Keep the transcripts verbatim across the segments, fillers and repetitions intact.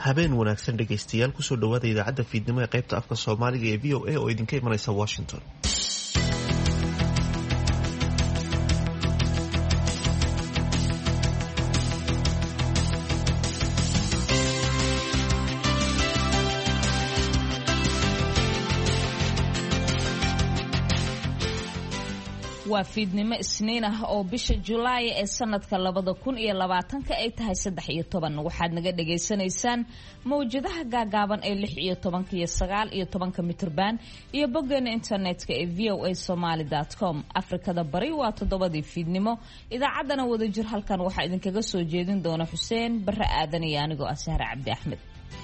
habeen wanaagsan dhegaystayaal kusoo dhawaada idaacadda fiidnimo ee qaybta afka Soomaaliga ee V O A oo idinka imanaysa Washington. waa fiidnimo isniin ah oo bisha Julaay ee sanadka labada kun iyo labaatanka ay tahay saddex iyo toban. waxaad naga dhageysanaysaan mawjadaha gaagaaban ee lix iyo toban iyo sagaal iyo toban mitirban iyo boggeena internetka ee v o a somali dot com. Afrikada bari waa toddobadii fiidnimo. idaacaddana wada jir halkan waxaa idinkaga soo jeedin doona Xuseen Barre Aadan iyo anigoo ah Sahra Cabdi Axmed.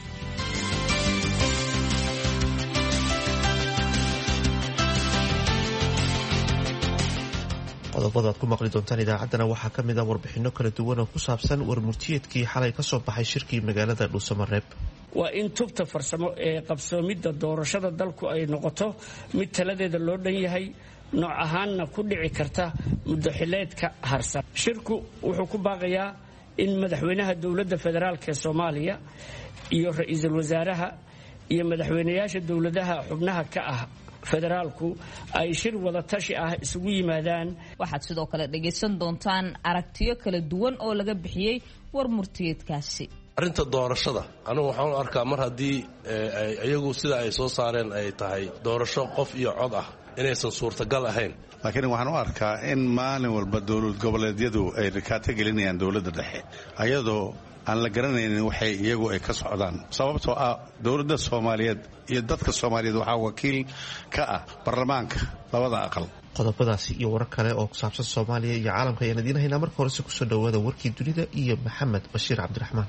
qodobada aad ku maqli doontaan idaacaddana waxaa ka mid ah warbixinno kala duwan oo ku saabsan warmurtiyeedkii xalay ka soo baxay shirkii magaalada Dhuusamareeb. waa in tubta farsamo ee qabsoomidda doorashada dalku ay noqoto mid taladeeda loo dhan yahay, nooc ahaanna ku dhici karta muddo xileedka harsan. shirku wuxuu ku baaqayaa in madaxweynaha dowladda federaalk ee Soomaaliya iyo ra'iisul wasaaraha iyo madaxweynayaasha dowladaha xubnaha ka ah federaalku ay shir wada tashi ah isugu yimaadaan. waxaad sidoo kale dhagaysan doontaan aragtiyo kala duwan oo laga bixiyey warmurtiyeedkaasi. arrinta doorashada anigu waxaan u arkaa mar haddii iyagu sida ay soo saareen ay tahay doorasho qof iyo cod ah inaysan suurtagal ahayn. laakiin waxaan u arkaa in maalin walba dowlad goboleedyadu ay rikaato gelinayaan dowladda dhexe ayadoo aan la garanaynin waxay iyagu ay ka socdaan, sababtoo ah dowladda Soomaaliyeed iyo dadka Soomaaliyeed waxaa wakiil ka ah baarlamaanka labada aqal. qodobadaasi iyo warar kale oo ku saabsan Soomaaliya iyo caalamka ayaan idiin haynaa. marka hore kusoo dhawaada warkii dunida iyo Maxamed Bashiir Cabdiraxmaan.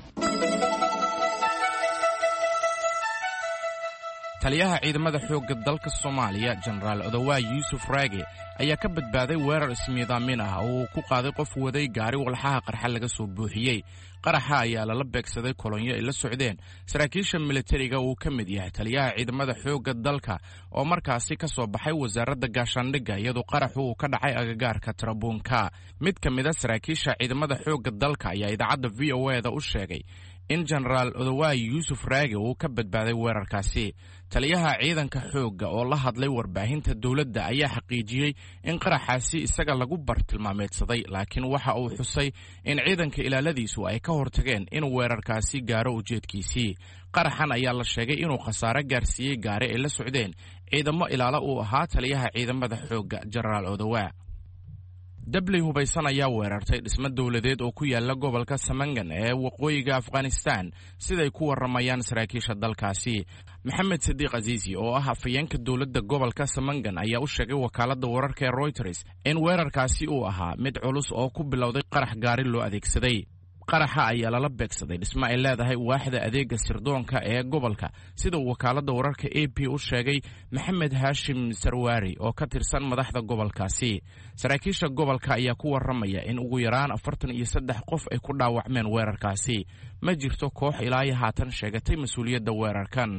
taliyaha ciidamada xoogga dalka Soomaaliya Generaal Odawaye Yuusuf Raage ayaa ka badbaaday weerar ismiidaamin ah oo uu ku qaaday qof waday gaari walxaha qarxa laga soo buuxiyey. qaraxa ayaa lala beegsaday kolonyo ay la socdeen saraakiisha militariga uu ka mid yahay taliyaha ciidamada xoogga dalka oo markaasi ka soo baxay wasaaradda gaashaandhigga iyadoo qaraxu uu ka dhacay agagaarka Tarabuunka. mid ka mid a saraakiisha ciidamada xoogga dalka ayaa idaacadda V O A da u sheegay in Generaal Odawaye Yuusuf Raage uu ka badbaaday weerarkaasi. taliyaha ciidanka xoogga oo la hadlay warbaahinta dowladda ayaa xaqiijiyey in qaraxaasi isaga lagu bartilmaameedsaday, laakiin waxa uu xusay in ciidanka ilaaladiisu ay ka hortageen inuu weerarkaasi gaaro ujeedkiisii. qaraxan ayaa la sheegay inuu khasaare gaarsiiyey gaari ay la socdeen ciidamo ilaalo uu ahaa taliyaha ciidamada xoogga Generaal Odawaye. dabley hubaysan ayaa weerartay dhismo dowladeed oo ku yaala gobolka Samangan ee waqooyiga Afghanistan siday ku waramayaan saraakiisha dalkaasi. Maxamed Sadiq Azizi oo ah afayeenka dowladda gobolka Samangan ayaa u sheegay wakaaladda wararka ee Reuters in weerarkaasi uu ahaa mid culus oo ku bilowday qarax gaari loo adeegsaday. qaraxa ayaa lala beegsaday dhismo ay leedahay waaxda adeega sirdoonka ee gobolka, sida wakaaladda wararka A P u sheegay Maxamed Hashim Sarwari oo ka tirsan madaxda gobolkaasi. saraakiisha gobolka ayaa ku waramaya in ugu yaraan afartan iyo saddex qof ay ku dhaawacmeen weerarkaasi. ma jirto koox ilaa iyo haatan sheegatay mas-uuliyadda weerarkan.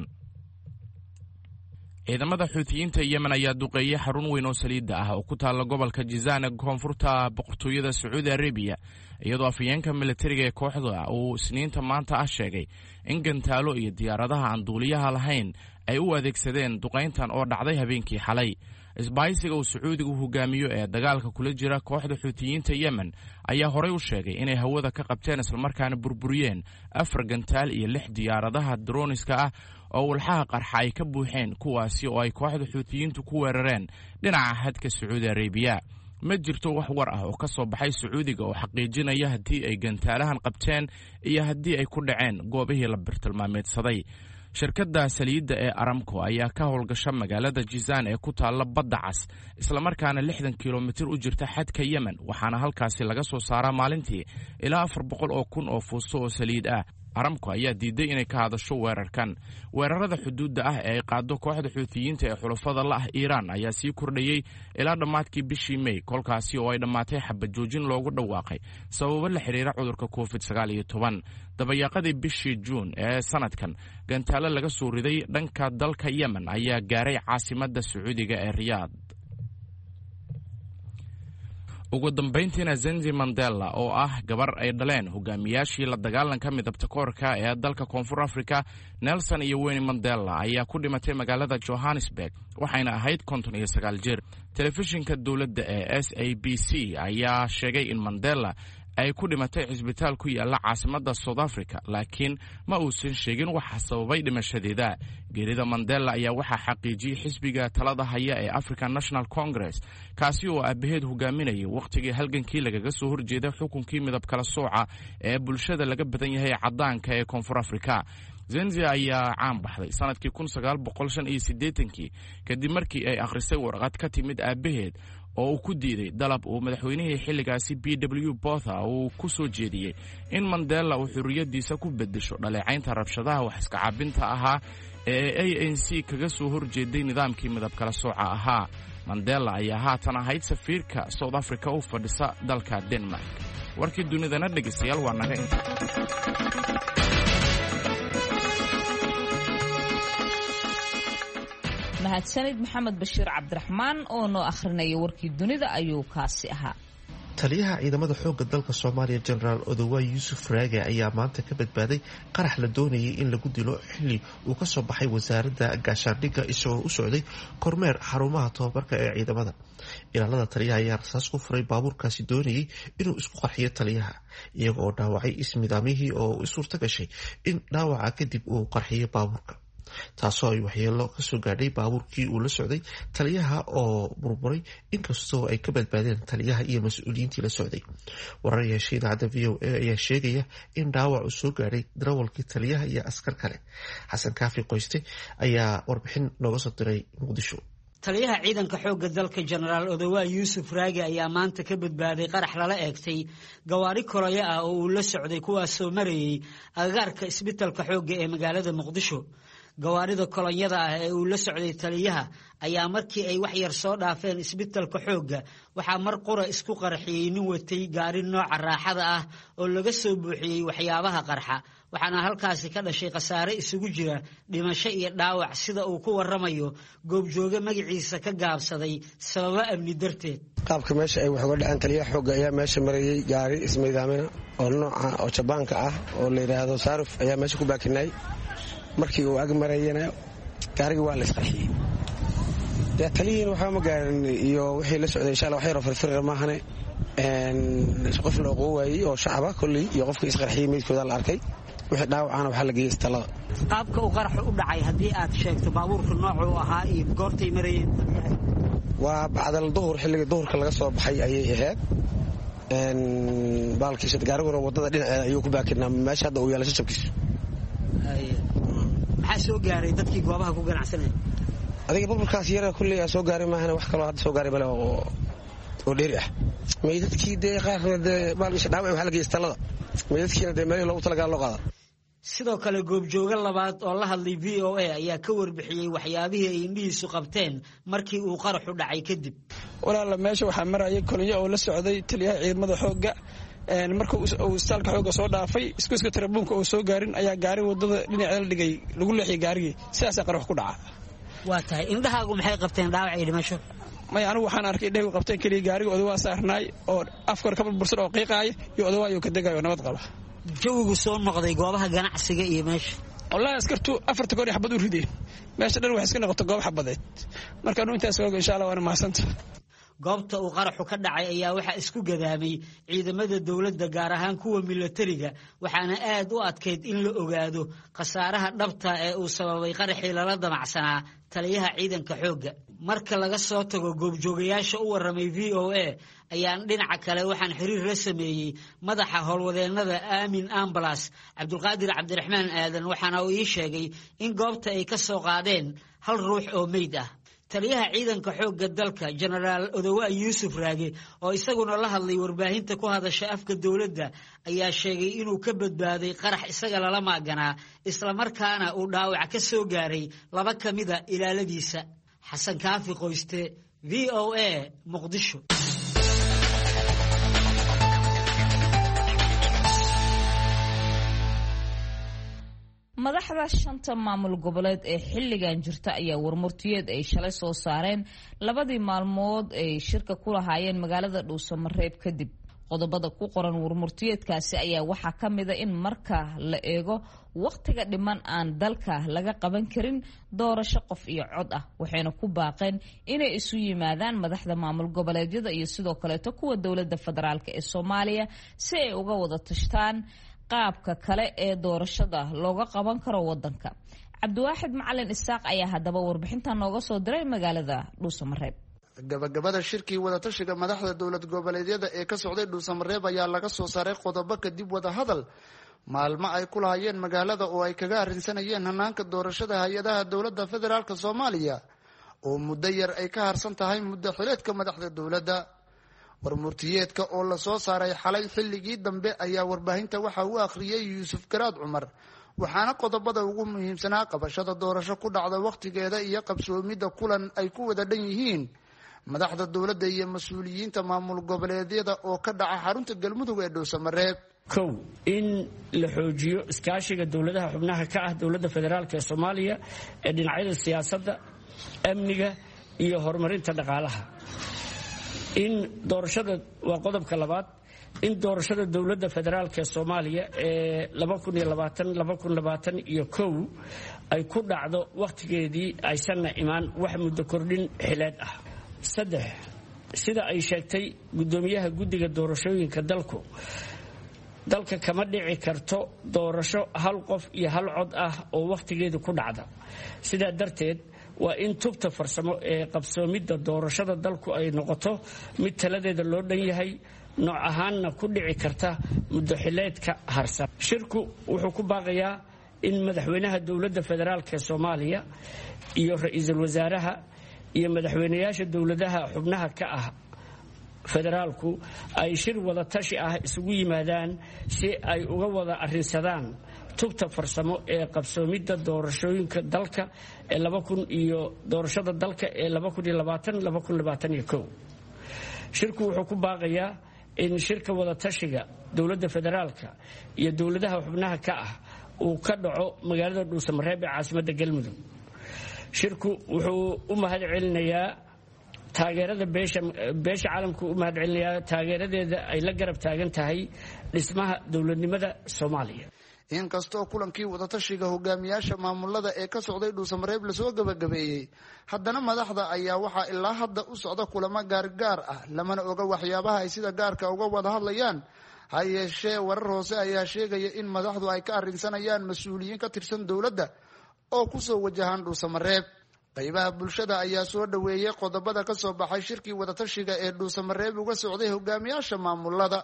ciidamada xuutiyiinta Yemen ayaa duqeeyay xarun weyn oo saliidda ah oo ku taala gobolka Jizaan ee koonfurta boqortooyada Sacuudi Arabiya, iyadoo afayeenka militariga ee kooxda uu isniinta maanta ah sheegay in gantaalo iyo diyaaradaha aan duuliyaha lahayn ay u adeegsadeen duqayntan oo dhacday habeenkii xalay. isbaahisiga uu Sacuudigu hogaamiyo ee dagaalka kula jira kooxda xuutiyiinta Yemen ayaa horey u sheegay inay hawada ka qabteen islamarkaana burburiyeen afar gantaal iyo lix diyaaradaha droniska ah oo walxaha qarxa ay ka buuxeen, kuwaasi oo ay kooxda xuutiyiintu ku weerareen dhinaca xadka Sacuudi Arabiya. ma jirto wax war ah oo ka soo baxay Sacuudiga oo xaqiijinaya haddii ay gantaalahan qabteen iyo haddii ay ku dhaceen goobihii la bartilmaameedsaday. shirkadda saliidda ee Aramco ayaa ka howlgasha magaalada Jizaan ee ku taalla badda cas, islamarkaana lixdan kilomitir u jirta xadka Yemen, waxaana halkaasi laga soo saaraa maalintii ilaa afar boqol oo kun oo fuusto oo saliid ah. Aramco ayaa diiday inay ka hadasho weerarkan. weerarada xuduudda ah ee ay qaado kooxda xuutiyiinta ee xulafada la ah Iiraan ayaa sii kordhayey ilaa dhammaadkii bishii May, kolkaasi oo ay dhammaatay xabad joojin loogu dhawaaqay sababo la xiriira cudurka covid sagaal iyo toban. dabayaaqadii bishii Juun ee sanadkan, gantaalo laga soo riday dhanka dalka Yemen ayaa gaaray caasimadda Sacuudiga ee Riyaad. ugu dambayntiina Zenzi Mandela oo ah gabar ay dhaleen hogaamiyaashii la dagaalanka midabta koorka ee dalka Koonfur Afrika Nelson iyo Winnie Mandela ayaa ku dhimatay magaalada Johannesburg waxayna ahayd konton iyo sagaal jir. Telefishinka dawladda ee S A B C ayaa sheegay in Mandela ay ku dhimatay cisbitaal ku yaala caasimadda South Africa laakiin ma uusan sheegin waxa sababay dhimashadeeda. Geerida Mandela ayaa waxa xaqiijiyay xisbiga talada haya ee African National Congress kaasi oo aabaheed hogaaminayay waqtigii halgankii lagaga soo horjeeday xukunkii midab kala sooca ee bulshada laga badan yahay cadaanka ee Koonfur Afrika. Zenzi ayaa caan baxday sanadkii kun sagaal boqol shan iyo siddeetan kadib markii ay akhrisay warqad ka timid aabaheed oo uu ku diiday dalab uu madaxweynihii xilligaasi B W Botha uu ku soo jeediyay in Mandela uu xurriyadiisa ku bedesho dhaleecaynta rabshadaha wax iska caabinta ahaa ee A N C kaga soo horjeeday nidaamkii midab kala sooca ahaa. Mandela ayaa haatan ahayd safiirka South Africa u fadhisa dalka Denmark. warkii dunidana dhegeystayaal waa naga inta. mahadsanid maxamed bashiir cabdiraxmaan oo noo akhrinaya warkii dunida ayuu kaasi ahaa. taliyaha ciidamada xoogga dalka Soomaaliya General Odawaye Yusuf Raage ayaa maanta ka badbaaday qarax la doonayay in lagu dilo xilli uu ka soo baxay wasaaradda gaashaandhigga isagoo u socday kormeer xarumaha tababarka ee ciidamada. ilaalada taliyaha ayaa rasaas ku furay baabuurkaasi doonayay inuu isku qarxiyo taliyaha iyaga oo dhaawacay ismidaamihii oo suurta gashay in dhaawaca kadib uu qarxiyo baabuurka taasoo ay waxyeelo ka soo gaadhay baabuurkii uu la socday taliyaha oo burburay inkastoo ay ka badbaadeen taliyaha iyo mas-uuliyiintii la socday. warar yeeshay idaacadda V O A ayaa sheegaya in dhaawac uu soo gaadhay darawalkii taliyaha iyo askar kale. xasan kaafi qoyste ayaa warbixin nooga soo diray Muqdisho. taliyaha ciidanka xoogga dalka General Odawaye Yusuf Raage ayaa maanta ka badbaaday qarax lala eegtay gawaari kolaya ah oo uu la socday kuwaas soo marayay agagaarka isbitaalka xoogga ee magaalada Muqdisho. gawaarida kolonyada ah ee uu la socday taliyaha ayaa markii ay wax yar soo dhaafeen isbitaalka xoogga waxaa mar qura isku qarxiyay nin watay gaari nooca raaxada ah oo laga soo buuxiyey waxyaabaha qarxa waxaana halkaasi ka dhashay khasaare isugu jira dhimasho iyo dhaawac sida uu ku waramayo goobjooge magaciisa ka gaabsaday sababo amni darteed. qaabka meesha ay wax uga dhaceen taliyaha xoogga ayaa meesha marayay gaari ismiidaamina oo nooca oo jabaanka ah oo la yiraahdo Saaruf ayaa meesha ku baakinay markii uu ag marayna gaariga waa la isqarxiyay. dee taliyiin waxa ma gaarin iyo wixii la socday insha Allah waxay rafirfir maahane een qof loo qowaayay oo shacaba kulli iyo qofkii isqarxiyay meedkooda la arkay wixii dhaawacana waxa la geeyay istalada. qaabka uu qarax u dhacay hadii aad sheegto baabuurka nooca uu ahaa iyo goortay marayeen waa bacdal duhur xilliga duhurka laga soo baxay ayay ahayd. een baalkiisa gaariga wadada dhinaceeda ayuu ku baakinaa meesha hadda uu yaala shacabkiisu. maxaa soo gaaray dadkii goobaha ku ganacsanay adiga burburkaas yara kulli aa soo gaaray maahana wax kale hadda soo gaaray bale oo oo dheeri ah meedadkii dee qaarkood baalkiisa dhaawac waxa la geeyay istalada meedadkiina dee meel loogu talagalay loo qaada. sidoo kale goobjooge labaad oo la hadlay V O A ayaa ka warbixiyay waxyaabihii ay indhihiisu qabteen markii uu qaraxu dhacay kadib. walaal meesha waxa marayay kolonyo oo la socday taliyaha ciidamada xoogga een markii uu istaalka xoogga soo dhaafay isku iska tarabuunka oo soo gaarin ayaa gaari wadada dhinaceeda dhigay lagu leexiyay gaarigii sidaas qarax ku dhacay. waa tahay indhahaagu maxay qabteen dhaawac iyo dhimasho? may anigu waxaan arkay indhahu qabteen kaliya gaariga Odawaye saarnaay oo afkar ka burbursan oo qiiqaay iyo Odawaye ka degayo nabad qaba. jawigu soo noqday goobaha ganacsiga iyo meesha wallahi askartu afarta goor xabad u rideen meesha dhan wax iska noqoto goob xabadeed marka anu intaas oo insha Allah waan maasanta. goobta uu qaraxu ka dhacay ayaa waxa isku gadaamay ciidamada dawladda gaar ahaan kuwa militariga waxaana aad u adkeyd in la ogaado khasaaraha dhabta ee uu sababay qaraxii lala damacsanaa taliyaha ciidanka xoogga. marka laga soo tago goobjoogayaasha u waramay V O A ayaan dhinaca kale waxaan xiriir la sameeyay madaxa howlwadeennada Aamin Ambulance Cabdulqaadir Cabdiraxmaan Aadan waxaana uu ii sheegay in goobta ay ka soo qaadeen hal ruux oo meyd ah. taliyaha ciidanka xoogga dalka General Odawaye Yusuf Raage oo isaguna la hadlay warbaahinta ku hadasha afka dawladda ayaa sheegay inuu ka badbaaday qarax isaga lala maaganaa isla markaana uu dhaawac ka soo gaaray laba kamida ilaaladiisa. xasan kaafi qoyste V O A Muqdisho. madaxda shanta maamul goboleed ee xilligan jirta ayaa warmurtiyeed ay shalay soo saareen labadii maalmood ay shirka ku lahaayeen magaalada Dhuusamareeb kadib. qodobada ku qoran warmurtiyeedkaasi ayaa waxaa ka mid ah in marka la eego waqtiga dhiman aan dalka laga qaban karin doorasho qof iyo cod ah, waxayna ku baaqeen inay isu yimaadaan madaxda maamul goboleedyada iyo sidoo kale kuwa dowladda federaalka ee Soomaaliya si ay uga wada tashtaan qaabka kale ee doorashada looga qaban karo wadanka. Cabdiwaaxid Macalin Isaaq ayaa hadaba warbixintan nooga soo diray magaalada Dhuusamareeb. gabagabada shirkii wadatashiga madaxda dowlad goboleedyada ee ka socday Dhuusamareeb ayaa laga soo saaray qodobo kadib wada hadal maalmo ay ku lahaayeen magaalada oo ay kaga arrinsanayeen hanaanka doorashada hay-adaha dowladda federaalka Soomaaliya oo muddo yar ay ka harsan tahay muddo xileedka madaxda dowladda. warmurtiyeedka oo la soo saaray xalay xilligii dambe ayaa warbaahinta waxa uu akhriyay Yuusuf Garaad Cumar, waxaana qodobada ugu muhiimsanaa qabashada doorasho ku dhacda waqtigeeda iyo qabsoomidda kulan ay ku wada dhan yihiin madaxda dowladda iyo mas'uuliyiinta maamul goboleedyada oo ka dhaca xarunta galmudug ee Dhuusamareeb. kow in la xoojiyo iskaashiga dowladaha xubnaha ka ah dowladda federaalka ee Soomaaliya ee dhinacyada siyaasadda, amniga iyo horumarinta dhaqaalaha. in doorashada waa qodobka labaad in doorashada dowladda federaalka ee Soomaaliya ee laba kun iyo labaatan laba kun iyo labaatan iyo kow ay ku dhacdo waqtigeedii aysan imaan wax muddo kordhin xileed ah. saddex sida ay sheegtay gudoomiyaha guddiga doorashooyinka dalku dalka kama dhici karto doorasho hal qof iyo hal cod ah oo waqtigeedu ku dhacda. sidaa darteed waa in tubta farsamo ee qabsoomidda doorashada dalku ay noqoto mid taladeeda loo dhan yahay, nooc ahaanna ku dhici karta muddo xileedka harsan. shirku wuxuu ku baaqayaa in madaxweynaha dowladda federaalka ee Soomaaliya iyo ra'iisul wasaaraha iyo madaxweynayaasha dowladaha xubnaha ka ah federaalku ay shir wada tashi ah isugu yimaadaan si ay uga wada arrinsadaan tubta farsamo ee qabsoomidda doorashooyinka dalka ee laba kun iyo doorashada dalka ee laba kun iyo labaatan laba kun iyo labaatan iyo kow. shirku wuxuu ku baaqayaa in shirka wada tashiga dowladda federaalka iyo dowladaha xubnaha ka ah uu ka dhaco magaalada Dhuusamareeb ee caasimadda Galmudug. shirku wuxuu u mahad celinayaa taageerada beesha beesha caalamku u mahad celinayaa taageeradeeda ay la garab taagan tahay dhismaha dowladnimada Soomaaliya. inkastoo kulankii wadatashiga hogaamiyaasha maamulada ee ka socday Dhuusamareeb la soo gabagabeeyay, haddana madaxda ayaa waxaa ilaa hadda u socda kulamo gaargaar ah, lamana oga waxyaabaha ay sida gaarka uga wada hadlayaan. ha yeeshee warar hoose ayaa sheegaya in madaxdu ay ka arrinsanayaan mas-uuliyiin ka tirsan dowladda oo kusoo wajahan Dhuusamareeb. qaybaha bulshada ayaa soo dhaweeyay qodobada ka soo baxay shirkii wadatashiga ee Dhuusamareeb uga socday hogaamiyaasha maamulada.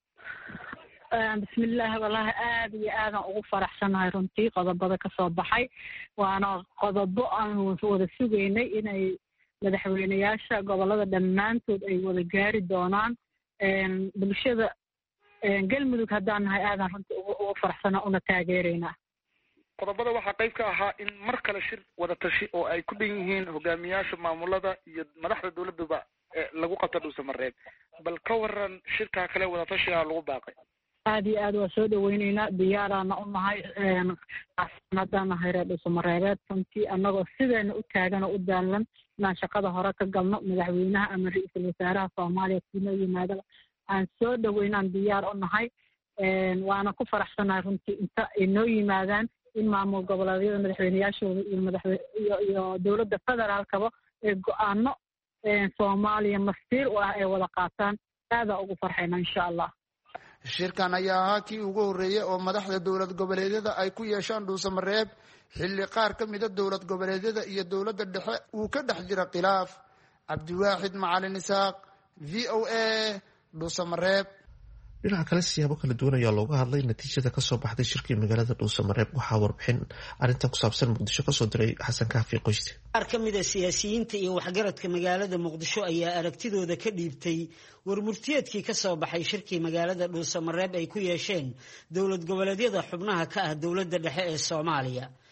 bismillaah, wallaahi aad iyo aadan ugu faraxsanahay runtii qodobada ka soo baxay. waana qodobo aan wada sugaynay inay madaxweynayaasha gobolada dhammaantood ay wada gaari doonaan. bulshada galmudug haddaan nahay aadan runtii ugu faraxsanaa una taageeraynaa. qodobada waxaa qayb ka ahaa in mar kale shir wada tashi oo ay ku dhan yihiin hogaamiyaasha maamulada iyo madaxda dowladuba lagu qabta Dhuusamareeb. bal ka waran shirka kale wada tashiga lagu baaqay? aad iyo aad waa soo dhaweynaynaa, diyaaraana u nahay haddaan nahay reer Dhuusamareebeed. runtii annagoo sideena u taagan oo u daalan inaan shaqada hore ka galno madaxweynaha ama ra-iisul wasaaraha Soomaaliya siinoo yimaadaba aan soo dhaweynaan diyaar u nahay. waana ku faraxsanahay runtii inta ay noo yimaadaan in maamul goboleedyada madaxweynayaashooda iyo madaxweyne iyo dowladda federaalkaba ee go-aano Soomaaliya masiir u ah ay wada qaataan. aadaa ugu farxayna insha allah. shirkan ayaa ahaa kii ugu horreeyay oo madaxda dowlad goboleedyada ay ku yeeshaan Dhuusamareeb xilli qaar ka mida dowlad goboleedyada iyo dowladda dhexe uu ka dhex jira khilaaf. Cabdiwaaxid Macalin Isaaq, V O A, Dhuusamareeb. dhinaca kale siyaabo kala duwan ayaa looga hadlay natiijada kasoo baxday shirkii magaalada Dhuusamareeb. waxaa warbixin arrintan ku saabsan Muqdisho kasoo diray Xasan Kaafi Qoyste. qaar ka mid ah siyaasiyiinta iyo waxgaradka magaalada Muqdisho ayaa aragtidooda ka dhiibtay warmurtiyeedkii ka soo baxay shirkii magaalada Dhuusamareeb ay ku yeesheen dowlad goboleedyada xubnaha ka ah dowladda dhexe ee Soomaaliya.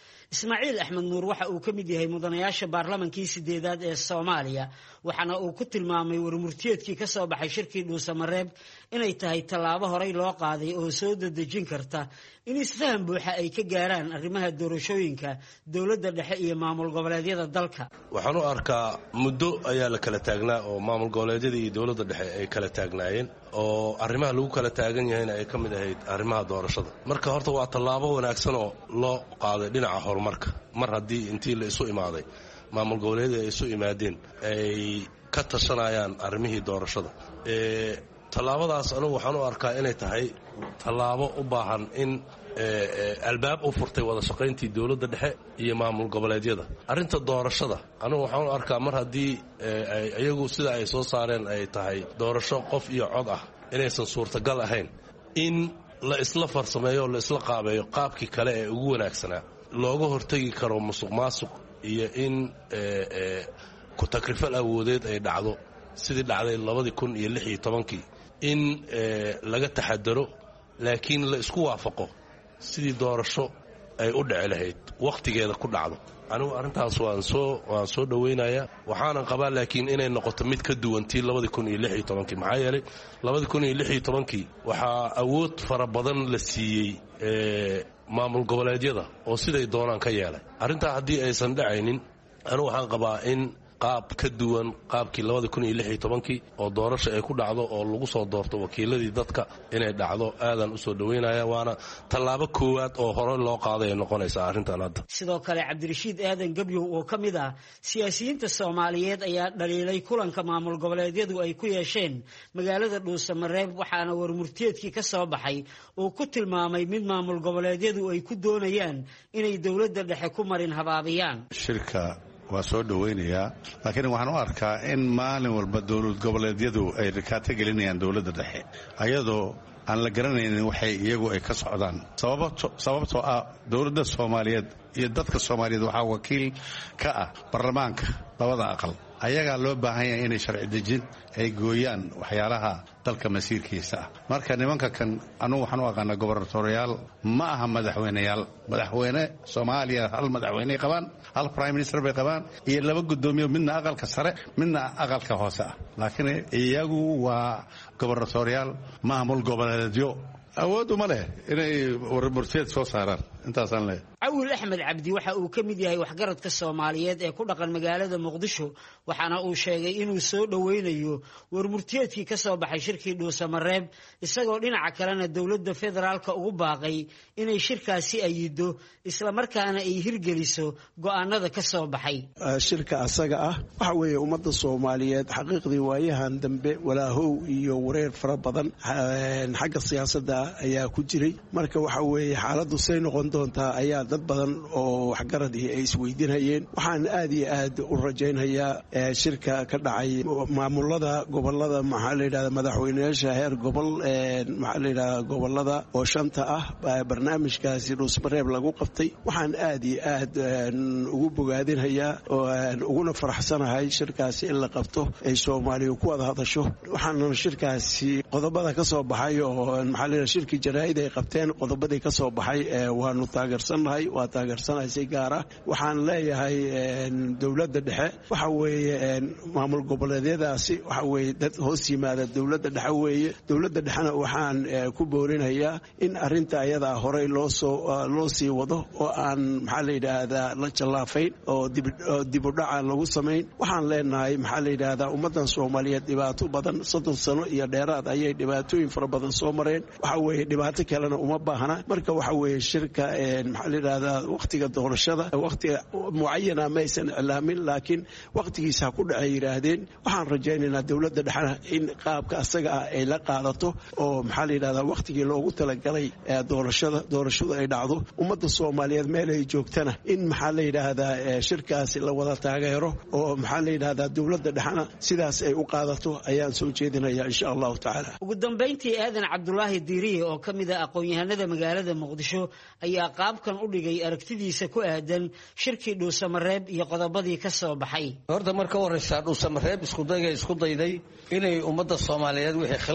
ismaaciil axmed nuur waxa uu ka mid yahay mudanayaasha baarlamankii sideedaad ee Soomaaliya waxaana uu ku tilmaamay warmurtiyeedkii ka soo baxay shirkii dhuusamareeb inay tahay tallaabo horey loo qaaday oo soo dadejin karta in isfaham buuxa ay ka gaaraan arrimaha doorashooyinka dowladda dhexe iyo maamul goboleedyada dalka. waxaan u arkaa muddo ayaa la kala taagnaa oo maamul goboleedyada iyo dowladda dhexe ay kala taagnaayeen oo arrimaha lagu kala taagan yahayna ay ka mid ahayd arrimaha doorashada. marka horta waa tallaabo wanaagsan oo loo qaaday dhinaca horumarka mar haddii intii la isu imaaday maamul goboleedyada ay isu imaadeen ay ka tashanayaan arrimihii doorashada. tallaabadaas anigu waxaan u arkaa inay tahay tallaabo u baahan in albaab u furtay wada shaqayntii dowladda dhexe iyo maamul goboleedyada. arrinta doorashada anigu waxaan u arkaa mar haddii iyagu sida ay soo saareen ay tahay doorasho qof iyo cod ah inaysan suurtagal ahayn in la isla farsameeyo la isla qaabeeyo qaabkii kale ee ugu wanaagsanaa looga hortagi karo musuq maasuq iyo in ku takrifal awoodeed ay dhacdo sidii dhacday labadii kun iyo lix iyo tobankii in laga taxadaro laakiin la isku waafaqo sidii doorasho ay u dhici lahayd wakhtigeeda ku dhacdo. anigu arrintaas waan soo waan soo dhawaynayaa waxaanan qabaa laakiin inay noqoto mid ka duwantii labadii kun iyo lix iyo tobankii maxaa yeelay labadii kun iyo lix iyo tobankii waxaa awood fara badan la siiyey maamul goboleedyada oo siday doonaan ka yeelay. arrintaa haddii aysan dhacaynin anigu waxaan qabaa in qaab ka duwan qaabkii labadii kun iyo lix iyo tobankii oo doorasho ay ku dhacdo oo lagu soo doorto wakiiladii dadka inay dhacdo aadan u soo dhawaynaya waana tallaabo koowaad oo hore loo qaaday ay noqonaysaa arrintan hadda. sidoo kale cabdirashiid aadan gabyow oo ka mid ah siyaasiyiinta Soomaaliyeed ayaa dhaliilay kulanka maamul goboleedyadu ay ku yeesheen magaalada dhuusamareeb waxaana warmurtiyeedkii ka soo baxay oo ku tilmaamay mid maamul goboleedyadu ay ku doonayaan inay dowladda dhexe ku marin habaabiyaan. shirka waa soo dhawaynayaa laakiin waxaan u arkaa in maalin walba dowlad goboleedyadu ay rikaato gelinayaan dowladda dhexe ayadoo aan la garanaynin waxay iyagu ay ka socdaan. sababtoo ah dowladda Soomaaliyeed iyo dadka Soomaaliyeed waxaa wakiil ka ah baarlamaanka labada aqal. ayagaa loo baahan yahay inay sharci dejin ay gooyaan waxyaalaha dalka masiirkiisa ah. marka nimanka kan anugu waxaan u aqaanaa gobornatoriyaal ma aha madaxweyneyaal. madaxweyne Soomaaliya hal madaxweyne qabaan hal prime minister bay qabaan iyo laba gudoomiye midna aqalka sare midna aqalka hoose ah laakiin iyagu waa gobornatoriyaal maamul goboleedyo awood uma leh inay warmurtiyeed soo saaraan intaasaan leh. Awil Axmed Cabdi waxa uu ka mid yahay waxgaradka Soomaaliyeed ee ku dhaqan magaalada Muqdisho waxaana uu sheegay inuu soo dhaweynayo warmurtiyeedkii ka soo baxay shirkii dhuusamareeb isagoo dhinaca kalena dowladda federaalka ugu baaqay inay shirkaasi ayido isla markaana ay hirgeliso go'aanada ka soo baxay. shirka asaga ah waxa weeye ummadda Soomaaliyeed xaqiiqdii waayahan dambe walaahow iyo wareer fara badan xagga siyaasadda ayaa ku jiray. marka waxa weeye xaaladdu say noqon doontaa ayaa dad badan oo waxgaradii ay isweydiinayeen. waxaan aad iyo aad u rajaynayaa shirka ka dhacay maamulada gobolada maxaa la yidhahdaa madaxweynayaasha heer gobol maxaa la yidhahdaa gobolada oo shanta ah barnaamijkaasi dhuusamareeb lagu qabtay. waxaan aad iyo aad ugu bogaadinayaa uguna faraxsanahay shirkaasi in la qabto ay Soomaaliya ku wada hadasho. waxaan shirkaasi qodobada ka soo baxay oo maxaa la yidhahdaa shirkii jaraa'id ay qabteen qodobadii ka soo baxay waanu taageersanahay waa taageersanahay si gaar ah. waxaan leeyahay dowladda dhexe waxa weeye maamul goboleedyadaasi waxa weeye dad hoos yimaada dowladda dhexe weeye. dowladda dhexena waxaan ku boorinayaa in arrinta ayada horey loo soo loo sii wado oo aan maxaa la yidhaahdaa la jallaafayn oo dib u dhac aan lagu samayn. waxaan leenahay maxaa la yidhaahdaa ummaddan Soomaaliyeed dhibaato badan soddon sano iyo dheeraad ayay dhibaatooyin fara badan soo mareen. waxa weeye dhibaato kalena uma baahna. marka waxa weeye shirka maxaa la yidhaahdaa waqtiga doorashada waqtiga mucayana ma aysan iclaamin laakiin waqtigiisa ku dhacay yiraahdeen. waxaan rajaynaynaa dowladda dhexna in qaabka asaga ah ay la qaadato oo maxaa la yidhahdaa waqtigii loogu talagalay doorashada doorashadu ay dhacdo. ummadda Soomaaliyeed meel ay joogtana in maxaa la yidhaahdaa shirkaasi la wada taageero oo maxaa la yidhaahdaa dowladda dhexna sidaas ay u qaadato ayaan soo jeedinayaa insha allahu tacaala. ugu dambeyntii aadan cabdulaahi diiriye oo ka mid ah aqoon-yahanada magaalada Muqdisho ayaa qaabkan u dhigay aragtidiisa ku aadan shirkii dhuusamareeb iyo qodobadii ka soo baxay. horta marka horeysa dhuusamareeb isku dayga isku dayday inay ummadda Soomaaliyeed wixii khilaaf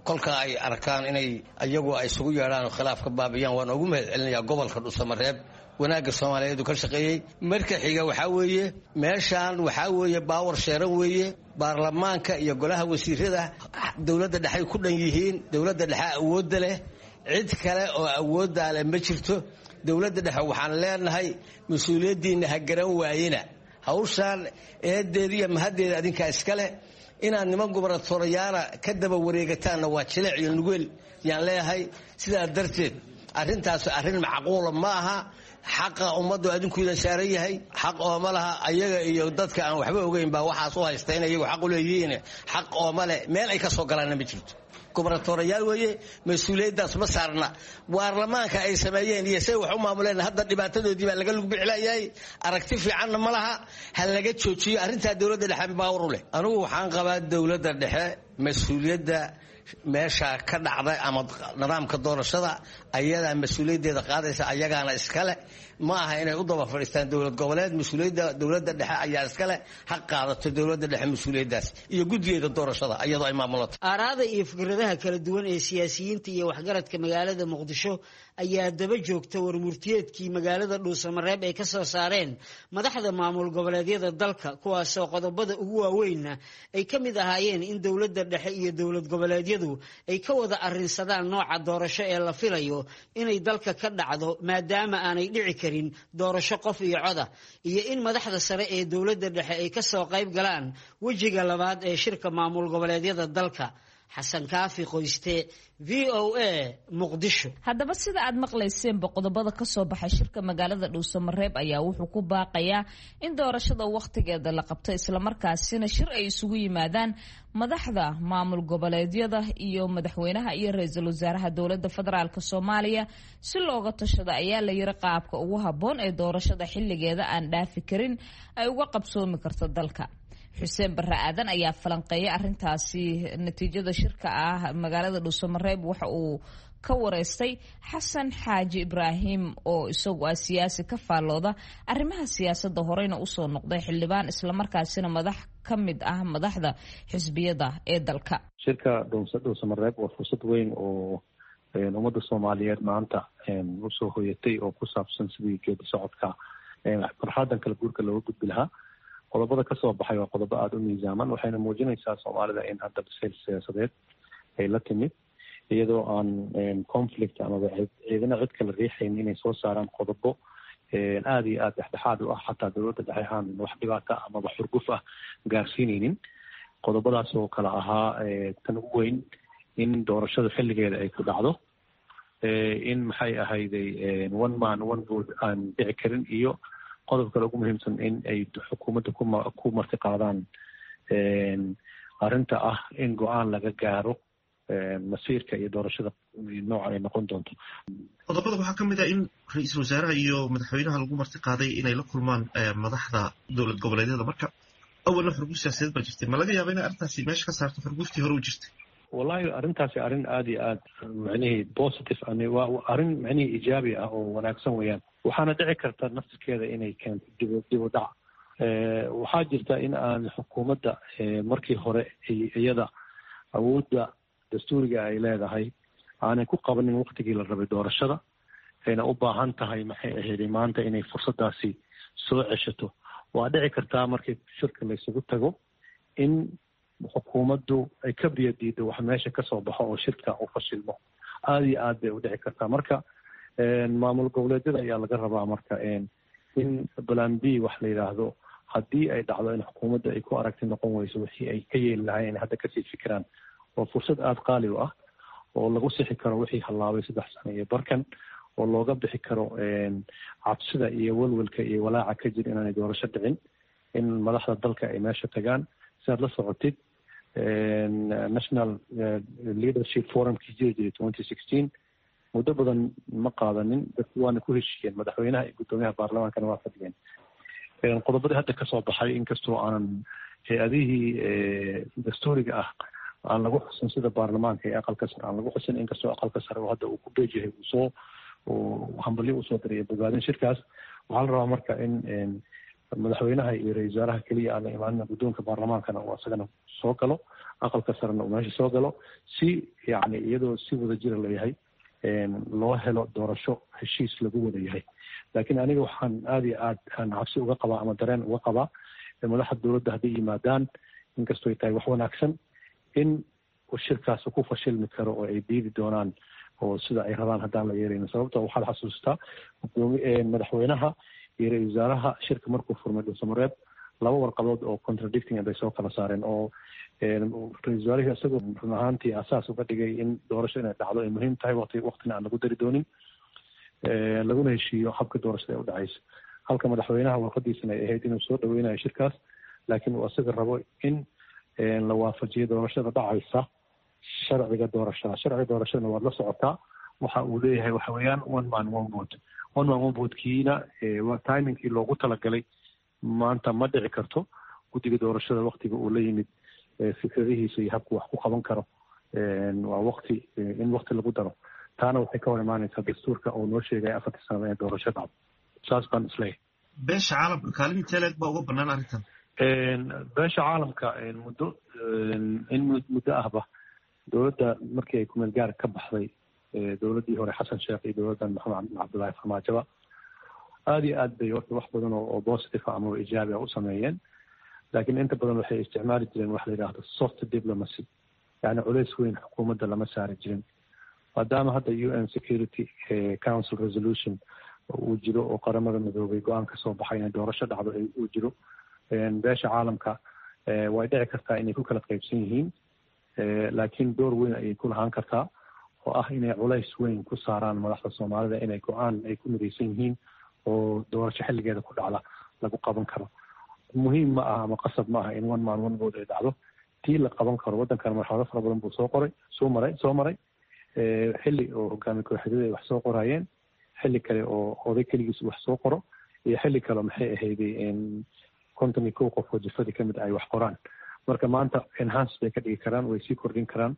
kolka ay arkaan inay iyagu ay isugu yeedhaan khilaaf ka baabiyaan waan ugu mahad celinayaa gobolka Dhuusamareeb wanaagga Soomaaliyeed ka shaqeeyay marka xiga waxa weeye meeshaan waxa weeye baawar sheeran weeye baarlamaanka iyo golaha wasiirada dawladda dhexe ku dhan yihiin dawladda dhexe awood leh cid kale oo awood leh ma jirto dawladda dhexe waxaan leenahay mas'uuliyadiina ha garan waayina hawshan eedeediya mahadeeda adinka iskale inaan niman gobernatorayaana ka daba wareegataana waa jilec iyo nugeel yaan leeyahay sidaa darteed arrintaas arrin macquul ma aha xaqa ummaddu adinku ila saaran yahay xaq oo ma laha ayaga iyo dadka aan waxba ogeyn baa waxaas u haystaa inay iyagu xaq u leeyihiin xaq oo ma leh meel ay ka soo galaan ma jirto gobernatorayaal weeye mas'uuliyadaas ma saarna baarlamaanka ay sameeyeen iyo say wax u maamuleen hadda dhibaatadoodii baa laga lug bixlayay aragti fiican ma laha hal laga joojiyo arrinta dawladda dhexe baawar u leh anigu waxaan qabaa dawladda dhexe mas'uuliyadda meesha ka dhacday ama nidaamka doorashada ayada mas'uuliyadeeda qaadaysa ayagaana iskale ma aha inay u daba fadhiistaan dawlad goboleed mas'uuliyadda dawladda dhexe ayaa iskale xaq qaadato dawladda dhexe mas'uuliyadaas iyo guddigeeda doorashada ayadoo ay maamulato aaraada iyo fikradaha kala duwan ee siyaasiyiinta iyo waxgaradka magaalada Muqdisho ayaa daba joogta warmurtiyeedkii magaalada Dhuusamareeb ay ka soo saareen madaxda maamul goboleedyada dalka kuwaas oo qodobada ugu waaweyn ay ka mid ahaayeen in dawladda dhexe iyo dawlad goboleedyadu ay ka wada arrinsadaan nooca doorasho ee la filayo inay dalka ka dhacdo maadaama aanay dhici karin doorasho qof iyo coda iyo in madaxda sare ee dawladda dhexe ay ka soo qayb galaan wajiga labaad ee shirka maamul goboleedyada dalka xasan kaafi qoyste V O A Muqdisho. haddaba sida aad maqlayseen qodobada ka soo baxay shirka magaalada Dhuusamareeb ayaa wuxuu ku baaqayaa in doorashada waqtigeeda la qabto isla markaasina shir ay isugu yimaadaan madaxda maamul goboleedyada iyo madaxweynaha iyo ra'iisul wasaaraha dawladda federaalka Soomaaliya si looga tashado ayaa la yiri qaabka ugu haboon ee doorashada xilligeeda aan dhaafi karin ay uga qabsoomi karto dalka. xuseen barre aadan ayaa falanqeeyay arrintaasi natiijada shirka ah magaalada Dhuusamareeb waxa uu ka wareystay xasan xaaji ibraahim oo isagu ah siyaasi ka faalooda arrimaha siyaasadda horeyna u soo noqday xildhibaan isla markaasina madax ka mid ah madaxda xisbiyada ee dalka. shirka Dhuusamareeb waa fursad weyn oo ummadda Soomaaliyeed maanta u soo hoyatay oo ku saabsan sidii geedi socodka farxadan kala guurka looga gudbi lahaa. qodobada ka soo baxay waa qodobo aada u miisaaman waxayna muujinaysaa Soomaalida in hadda bisayl siyaasadeed ay la timid iyadoo aan conflict amaba ciidana cid kala riixayn inay soo saaraan qodobo aada iyo aada dhexdhexaad u ah xataa dawladda dhexe aan wax dhibaato amaba xurguf ah gaarsiinaynin. qodobadaas oo kala ahaa tan ugu weyn in doorashada xilligeeda ay ku dhacdo, in maxay ahayday one man one vote aan dhici karin, iyo qodobka ugu muhiimsan in ay xukuumadda ku marti qaadaan arrinta ah in go-aan laga gaaro masiirka iyo doorashada noocan ay noqon doonto. qodobada waxaa ka mid ah in ra-iisul wasaaraha iyo madaxweynaha lagu marti qaaday inay la kulmaan madaxda dowlad goboleedyada. marka awalna xurguf siyaasadeed baa jirtay, ma laga yaaba inay arrintaasi meesha ka saarto xurguftii hore u jirtay? wallahi arrintaasi arrin aada iyo aada macnihii positive waa arrin macnihii ijaabi ah oo wanaagsan weeyaan. waxaana dhici karta naftirkeeda inay keento dib dib u dhac. waxaa jirta in aan xukuumadda markii hore iyada awoodda dastuuriga ay leedahay aanay ku qabanin waqtigii la rabay doorashada, ayna u baahan tahay maxay ahayd maanta inay fursadaasi soo ceshato. waa dhici kartaa markii shirka la isugu tago in xukuumaddu ay ka biyo diido wax meesha ka soo baxo oo shirka u fashilmo. aada iyo aad bay u dhici kartaa. marka maamul goboleedyada ayaa laga rabaa marka in plan b wax la yidhaahdo haddii ay dhacdo in xukuumadda ay ku aragti noqon weyso wixii ay ka yeeli lahayn hadda kasii fikiraan. waa fursad aada qaali u ah oo lagu sixi karo wixii hallaabay saddex sano iyo barkan, oo looga bixi karo cabsida iyo welwelka iyo walaaca ka jira inaanay doorasho dhicin, in madaxda dalka ay meesha tagaan. si aad la socotid national leadership forumkii jiri jiray twenty sixteen muddo badan ma qaadanin, dadku waana ku heshiiyeen, madaxweynaha iyo guddoomiyaha baarlamaankana waa fadhiyeen. qodobadii hadda kasoo baxay inkastoo aanan hay-adihii dastuuriga ah aan lagu xusin sida baarlamaanka iyo aqalka sare aan lagu xusin, inkastoo aqalka sare oo hadda uu ku beejihay uu soo hambalyo usoo dariya bogaadin shirkaas. waxaa la rabaa marka in madaxweynaha iyo ra-isul wasaaraha keliya aan la imaanin, guddoonka baarlamaankana uu asagana soo galo. aqalka sarena uu meesha soo galo si yani iyadoo si wada jira layahay loo helo doorasho heshiis lagu wada yahay. laakiin aniga waxaan aada iyo aad aan cabsi uga qabaa ama dareen uga qabaa madaxda dowladda hadday yimaadaan inkastoo ay tahay wax wanaagsan in shirkaas ku fashilmi karo oo ay diidi doonaan oo sida ay rabaan haddaan la yeelayn. sababta waxaad xasuustaa madaxweynaha iyo ra-iisul wasaaraha shirka markuu furmay dhuusamareeb laba warqadood oo contradicting bay soo kala saareen oo ra-iisul wasaarihii isagoo run ahaantii asaas uga dhigay in doorasho inay dhacdo ay muhiim tahay waqti waqtina aan lagu dari doonin laguna heshiiyo habka doorashada ee u dhacaysa, halka madaxweynaha warqadiisana ay ahayd inuu soo dhaweynayo shirkaas laakiin uu isaga rabo in la waafajiyo doorashada dhacaysa sharciga doorashada. sharciga doorashadana waad la socotaa waxa uu leeyahay waxa weeyaan one man one vote one man one vote kiina timingkii loogu talagalay maanta ma dhici karto. guddiga doorashada waqtiga uu la yimid fikradihiisa iyo habku wax ku qaban karo waa waqti in waqti lagu daro, taana waxay ka hor imaanaysaa dastuurka oo noo sheegaya afartii sano ee doorasho dhacdo. saas baan isleeyahay. beesha caalamka kaalinta leeg baa uga banaan arrintan. beesha caalamka muddo in muddo ahba dowladda markii ay kumeel gaar ka baxday dowladdii hore xasan sheekh iyo dowladdan maxamed cabdullaahi farmaajoba aada iyo aad bay horta wax badan oo positive ama ijaabi u sameeyeen, laakiin inta badan waxay isticmaali jireen wax la yidhaahdo soft diplomacy, yani culays weyn xukuumadda lama saari jirin. maadaama hadda u n security council resolution uu jiro oo qaramada midoobay go-aan ka soo baxay inay doorasho dhacdo uu jiro, beesha caalamka way dhici kartaa inay ku kala qaybsan yihiin, laakiin door weyn ayay ku lahaan kartaa oo ah inay culays weyn ku saaraan madaxda soomaalida inay go-aan ay ku midaysan yihiin oo doorasho xilligeeda ku dhacda lagu qaban karo. muhiim ma aha ama qasab ma aha in one man one vote ay dhacdo, tii la qaban karo. waddankan marxalado fara badan buu soo qoray soo maray soo maray xilli oo hogaami kooxyada ay wax soo qorayeen, xilli kale oo oday keligiis wax soo qoro, iyo xilli kale maxay ahayday konton iyo kow qof oo jifadii kamid ay wax qoraan. marka maanta enhance bay ka dhigi karaan, way sii kordhin karaan.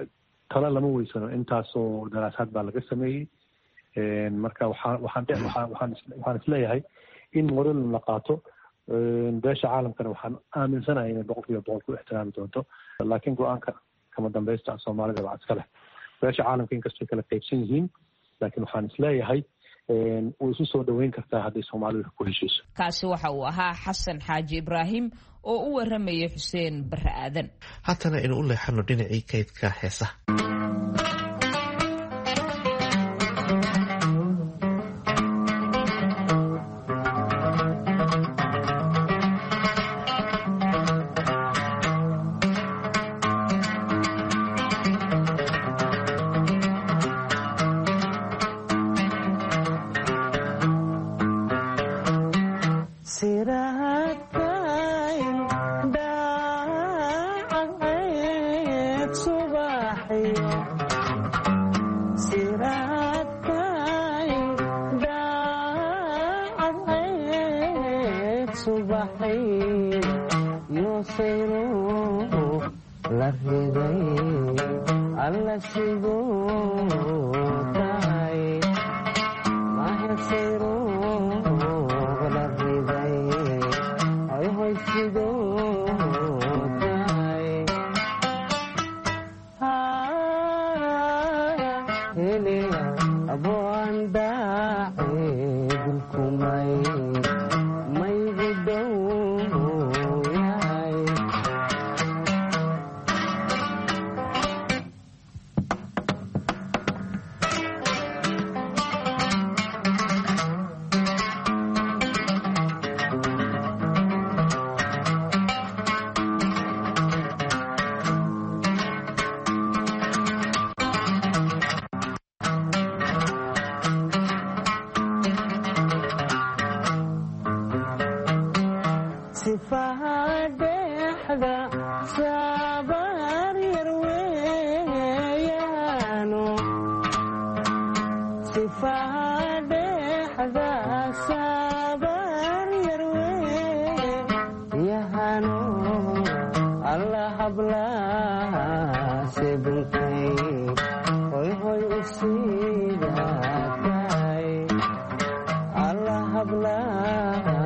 tala lama weysano, intaasoo daraasaad baa laga sameeyey. marka waxaan waxaan waxaan waxaan isleeyahay in moral la qaato. beesha caalamkana waxaan aaminsanahay inay boqol kiiba boqol ku ixtiraami doonto, laakiin go-aanka kama dambaysta soomaalida waa iska leh. beesha caalamka inkastoo kala qaybsan yihiin, laakiin waxaan isleeyahay way isu soo dhaweyn kartaa hadday soomaalidu ku heshiiso. kaasi waxa uu ahaa xasan xaaji ibraahim oo u waramayay xuseen barre aadan. haatana inuu u leexano dhinacii kaydka heesaha.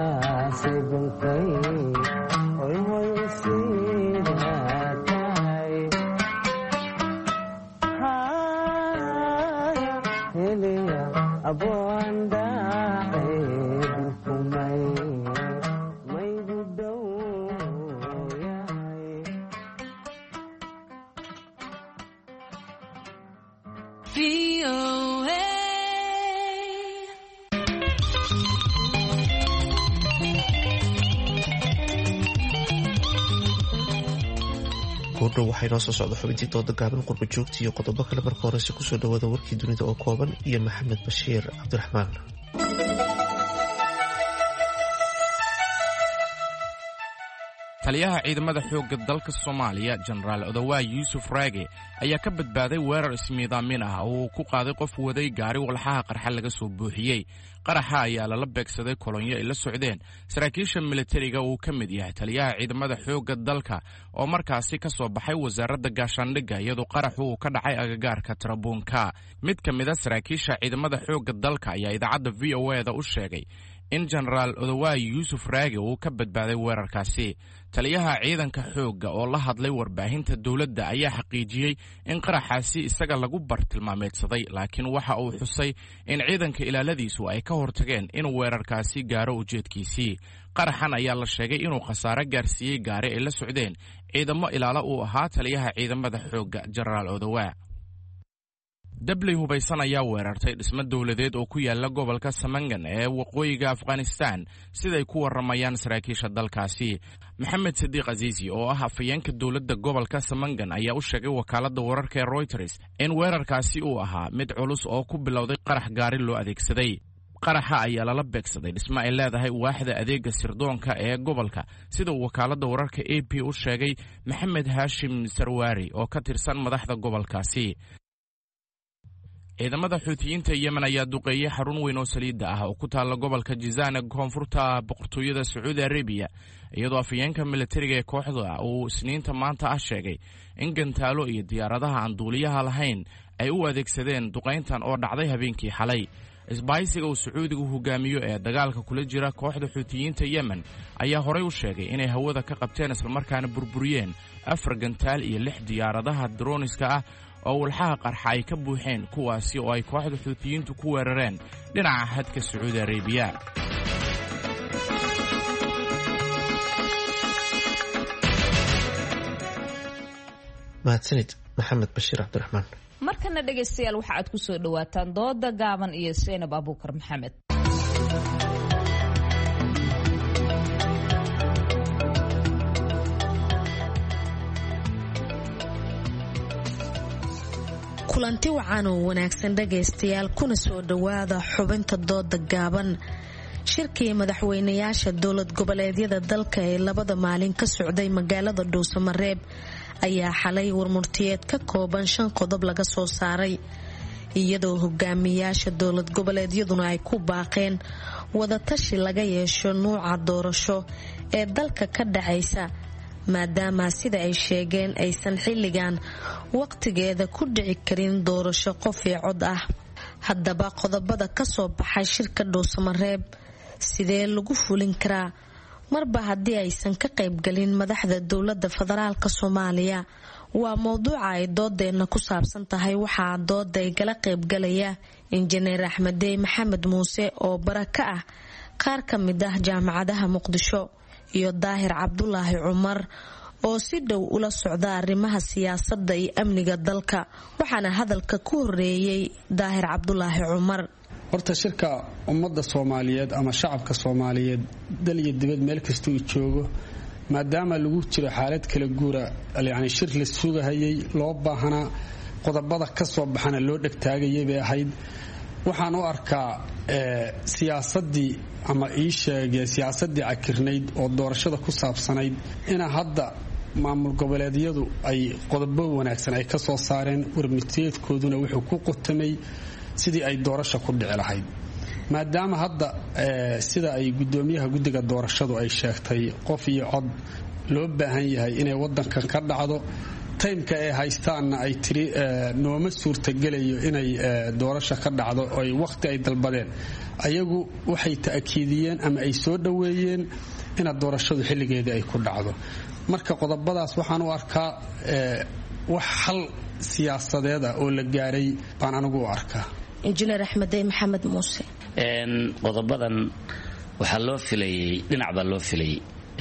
Hoy hoy goordhow waxaa inoo soo socda xubintii dooda gaaban qurba joogta iyo qodobo kale. marka horese kusoo dhawaada warkii dunida oo kooban iyo maxamed bashiir cabdiraxmaan. taliyaha ciidamada xoogga dalka Soomaaliya Generaal Odawaay Yuusuf Raage ayaa ka badbaaday weerar ismiidaamin ah oo uu ku qaaday qof waday gaari walxaha qarxa laga soo buuxiyey. qaraxa ayaa lala beegsaday kolonyo ay la socdeen saraakiisha militariga uu ka mid yahay taliyaha ciidamada xoogga dalka oo markaasi ka soo baxay wasaaradda gaashaandhigga iyadoo qaraxu uu ka dhacay agagaarka Tarabuunka. mid ka mid ah saraakiisha ciidamada xoogga dalka ayaa idaacadda V O A da u sheegay in Generaal Odawaay Yuusuf Raage uu ka badbaaday weerarkaasi. taliyaha ciidanka xoogga oo la hadlay warbaahinta dawladda ayaa xaqiijiyey in qaraxaasi isaga lagu bartilmaameedsaday, laakiin waxa uu xusay in ciidanka ilaaladiisu ay ka hortageen in weerarkaasi gaaro ujeedkiisii. qaraxan ayaa la sheegay inuu khasaare gaarsiiyey gaari ay la socdeen ciidamo ilaalo uu ahaa taliyaha ciidamada xoogga Generaal Odawaay. dabley hubaysan ayaa weerartay dhismo dawladeed oo ku yaala gobolka Samangan ee waqooyiga Afghanistan siday ku waramayaan saraakiisha dalkaasi. Maxamed Sadiq Azizi oo ah afayeenka dawladda gobolka Samangan ayaa u sheegay wakaaladda wararka ee Reuters in weerarkaasi uu ahaa mid culus oo ku bilowday qarax gaari loo adeegsaday. qaraxa ayaa lala beegsaday dhismo ay leedahay waaxda adeega sirdoonka ee gobolka, sida wakaaladda wararka A P u sheegay Maxamed Hashim Sarwari oo ka tirsan madaxda gobolkaasi. ciidamada xuutiyiinta Yemen ayaa duqeeyay xarun weyn oo saliidda ah oo ku taala gobolka Jizaan ee koonfurta boqortooyada Sacuudi Arabiya, iyadoo afayeenka militariga ee kooxda uu Isniinta maanta ah sheegay in gantaalo iyo diyaaradaha aan duuliyaha lahayn ay u adeegsadeen duqayntan oo dhacday habeenkii xalay. isbaahisiga uu Sacuudigu hogaamiyo ee dagaalka kula jira kooxda xuutiyiinta Yemen ayaa horey u sheegay inay hawada ka qabteen islamarkaana burburiyeen afar gantaal iyo lix diyaaradaha droniska ah oo walxaha qarxa ay ka buuxeen, kuwaasi oo ay kooxda xuutiyiintu ku weerareen dhinaca xadka Sacuudi Arabiya. mahadsanid maxamed bashiir cabdiraxmaan. markana dhegaystayaal waxa aad ku soo dhawaataan dooda gaaban iyo Seenab Abuukar Maxamed. kulanti wacan oo wanaagsan dhagaystayaal, kuna soo dhawaada xubinta dooda gaaban. shirkii madaxweynayaasha dowlad goboleedyada dalka ee labada maalin ka socday magaalada Dhuusamareeb ayaa xalay warmurtiyeed ka kooban shan qodob laga soo saaray, iyadoo hogaamiyaasha dowlad goboleedyaduna ay ku baaqeen wadatashi laga yeesho nuuca doorasho ee dalka ka dhacaysa, maadaama sida ay sheegeen aysan xilligan waqtigeeda ku dhici karin doorasho qof iyo cod ah. haddaba qodobada ka soo baxay shirka Dhuusamareeb sidee lagu fulin karaa marba haddii aysan ka qaybgalin madaxda dowladda federaalka Soomaaliya? waa mowduuca ay doodeena ku saabsan tahay. waxaa dooda ay gala qaybgalaya injineer Axmedey Maxamed Muuse oo baraka ah qaar ka mid ah jaamacadaha Muqdisho, iyo Daahir Cabdulaahi Cumar oo si dhow ula socda arrimaha siyaasadda iyo amniga dalka. waxaana hadalka ku horeeyay Daahir Cabdulaahi Cumar. horta shirka ummadda Soomaaliyeed ama shacabka Soomaaliyeed dal iyo dibad meel kasta uu joogo, maadaama lagu jiro xaalad kala guura, yani shir la sugahayay loo baahanaa qodobada ka soo baxana loo dhagtaagayay bay ahayd. waxaan u arkaa siyaasadii ama ii sheegay siyaasadii cakirnayd oo doorashada ku saabsanayd ina hadda maamul goboleedyadu ay qodobo wanaagsan ay ka soo saareen, warmiteedkooduna wuxuu ku qotamay sidii ay doorasho ku dhici lahayd. maadaama hadda sida ay gudoomiyaha guddiga doorashadu ay sheegtay qof iyo cod loo baahan yahay inay wadankan ka dhacdo, taymka ay haystaanna ay tiri nooma suurtagelayo inay doorasho ka dhacdo oo ay waqti ay dalbadeen, ayagu waxay ta'kiidiyeen ama ay soo dhaweeyeen ina doorashadu xilligeedii ay ku dhacdo. marka qodobadaas waxaan u arkaa wax xal siyaasadeed ah oo la gaaray baan anigu u arkaa. injineer Axmedey Maxamed Muuse. qodobadan waxaa loo filayey dhinac baa loo filayey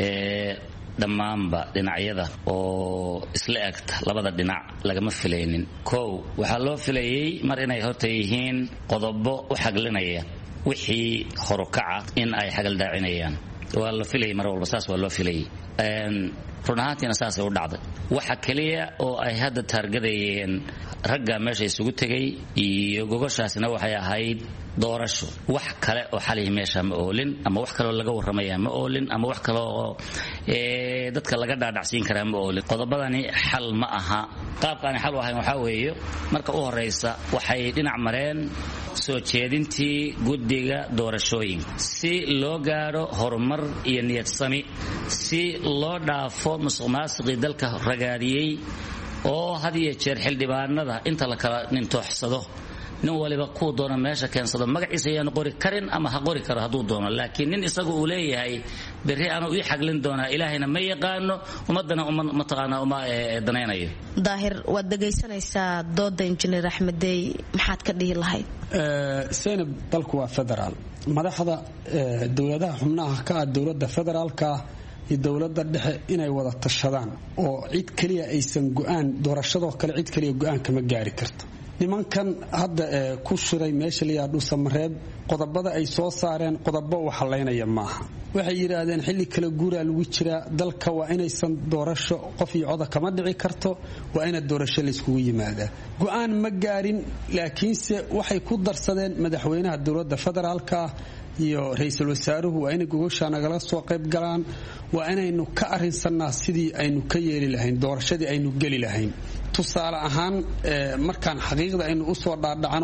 dhammaanba dhinacyada oo isla egta labada dhinac lagama filaynin. kow waxaa loo filayey mar inay horta yihiin qodobo u xaglinaya wixii horukaca in ay xagaldaacinayaan. waa la filayay mar walba, saas waa loo filayay. run ahaantiina saasay u dhacday. waxa kaliya oo ay hadda taargadayeen ragga meesha isugu tegay iyo gogoshaasina waxay ahayd doorasho. wax kale oo xalihii meesha ma oolin, ama wax kaleoo laga warramaya ma oolin, ama wax kale oo dadka laga dhaadhacsiin karaa ma oolin. qodobadani xal ma aha. qaabkaani xal u ahayn waxaa weeye marka u horraysa waxay dhinac mareen soo jeedintii guddiga doorashooyinka si loo gaadho horumar iyo niyad sami, si loo dhaafo musuqmaasuqii dalka ragaadiyey oo had iyo jeer xildhibaanada inta la kala nintooxsado nin waliba kuu doona meesha keensado magaciisa ayaanu qori karin ama ha qori karo hadduu doono, laakiin nin isagu uu leeyahay berri aanu ii xaglin doonaa ilaahayna ma yaqaano ummadana mataqaanaa uma danaynayo. daahir waad dhegaysanaysaa dooda injineer axmeddey, maxaad ka dhihi lahayd? Zaynab, dalku waa federaal. madaxda dowladaha xubnaha ka ah dowladda federaalka iyo dowladda dhexe inay wada tashadaan oo cid kaliya aysan go'aan doorashadoo kale cid kaliya go'aan kama gaari karto. nimankan hadda ku shiray meesha la yiraahdo Samareeb qodobada ay soo saareen qodobo wax haleynaya maaha. waxay yiraahdeen xilli kala guuraa lagu jira dalka, waa inaysan doorasho qof iyo cod kama dhici karto, waa in doorasho la isku yimaada. go'aan ma gaarin, laakiinse waxay ku darsadeen madaxweynaha dowladda federaalka iyo ra'iisul wasaaruhu waa inay gogosha nagala soo qayb galaan, waa inaynu ka arinsanaa sidii aynu ka yeeli lahayn doorashadii aynu geli lahayn. tusaale ahaan markaan xaqiiqda aynu u soo dhaadhacno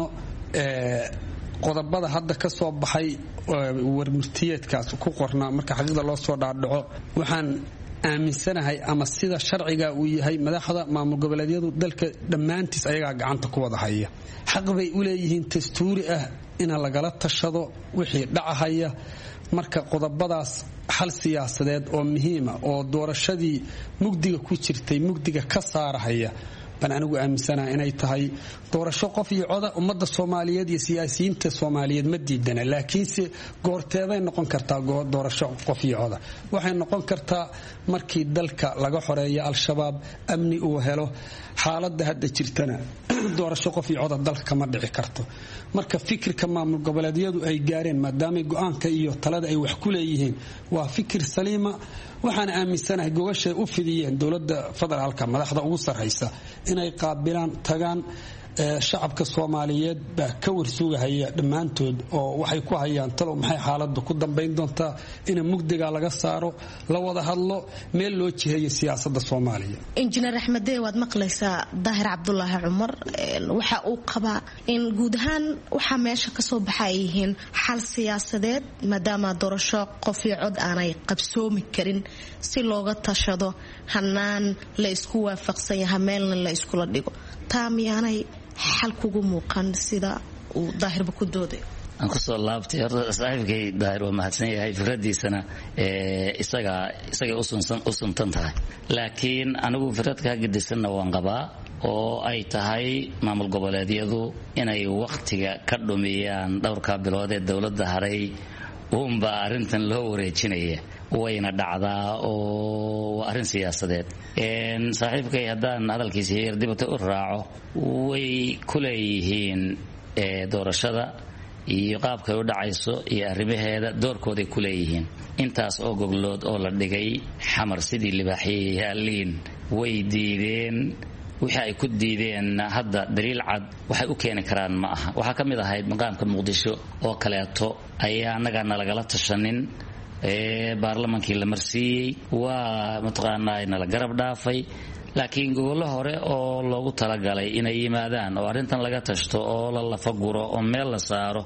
qodobada hadda ka soo baxay warmurtiyeedkaas ku qornaa, marka xaqiiqda loo soo dhaadhaco waxaan aaminsanahay ama sida sharciga uu yahay madaxda maamul goboleedyadu dalka dhammaantiis ayagaa gacanta ku wada haya. xaq bay u leeyihiin dastuuri ah in lagala tashado wixii dhacahaya. marka qodobadaas xal siyaasadeed oo muhiima oo doorashadii mugdiga ku jirtay mugdiga ka saarahaya baan anigu aaminsanahay inay tahay doorasho qof iyo coda. ummadda Soomaaliyeed iyo siyaasiyiinta Soomaaliyeed ma diidana, laakiinse goorteeday noqon kartaa doorasho qof iyo coda? waxay noqon kartaa markii dalka laga xoreeyo al-shabaab, amni uu helo. xaaladda hadda jirtana doorasho qof iyo coda dalka kama dhici karto. marka fikirka maamul goboleedyadu ay gaareen maadaama go'aanka iyo talada ay wax ku leeyihiin waa fikir saliima. waxaan aaminsanahay gogashay u fidiyeen dowladda federaalka madaxda ugu sarreysa inay qaabilaan tagaan shacabka Soomaaliyeed baa ka warsugahaya dhammaantood oo waxay ku hayaan talo maxay xaaladdu ku dambeyn doontaa in mugdiga laga saaro, la wada hadlo, meel loo jiheeyo siyaasadda Soomaaliya. injineer axmeddey, waad maqlaysaa daahir cabdulaahi cumar waxa uu qabaa in guud ahaan waxa meesha ka soo baxay yihiin xal siyaasadeed maadaama doorasho qof iyo cod aanay qabsoomi karin, si looga tashado hanaan la isku waafaqsan yahay meelna la isku la dhigo. taamiyaanay xal kugu muuqan sida uu daahirba ku dooday? aan ku soo laabtay horta saaxiibkay daahir waa mahadsan yahay, fikradiisana isaga isaga u suntan tahay, laakiin anigu fikradka gedisanna waan qabaa oo ay tahay maamul goboleedyadu inay waqtiga ka dhumiyaan dhowrka bilood ee dowladda haray uunba arrintan loo wareejinaya. wayna dhacdaa oo waa arrin siyaasadeed. saaxiibkay haddaan hadalkiisa yar dibata u raaco, way ku leeyihiin doorashada iyo qaabkay u dhacayso iyo arrimaheeda doorkooday ku leeyihiin. intaas oo goglood oo la dhigay xamar sidii libaaxyey yaaliin way diideen. wixii ay ku diideen hadda daliil cad waxay u keeni karaan ma aha. waxaa ka mid ahayd maqaamka muqdisho oo kaleeto ayaa annagana lagala tashanin, baarlamaankii la marsiiyey, waa mataqaanaa nala garab dhaafay. laakiin gobollo hore oo loogu talagalay inay yimaadaan oo arrintan laga tashto oo la lafaguro oo meel la saaro,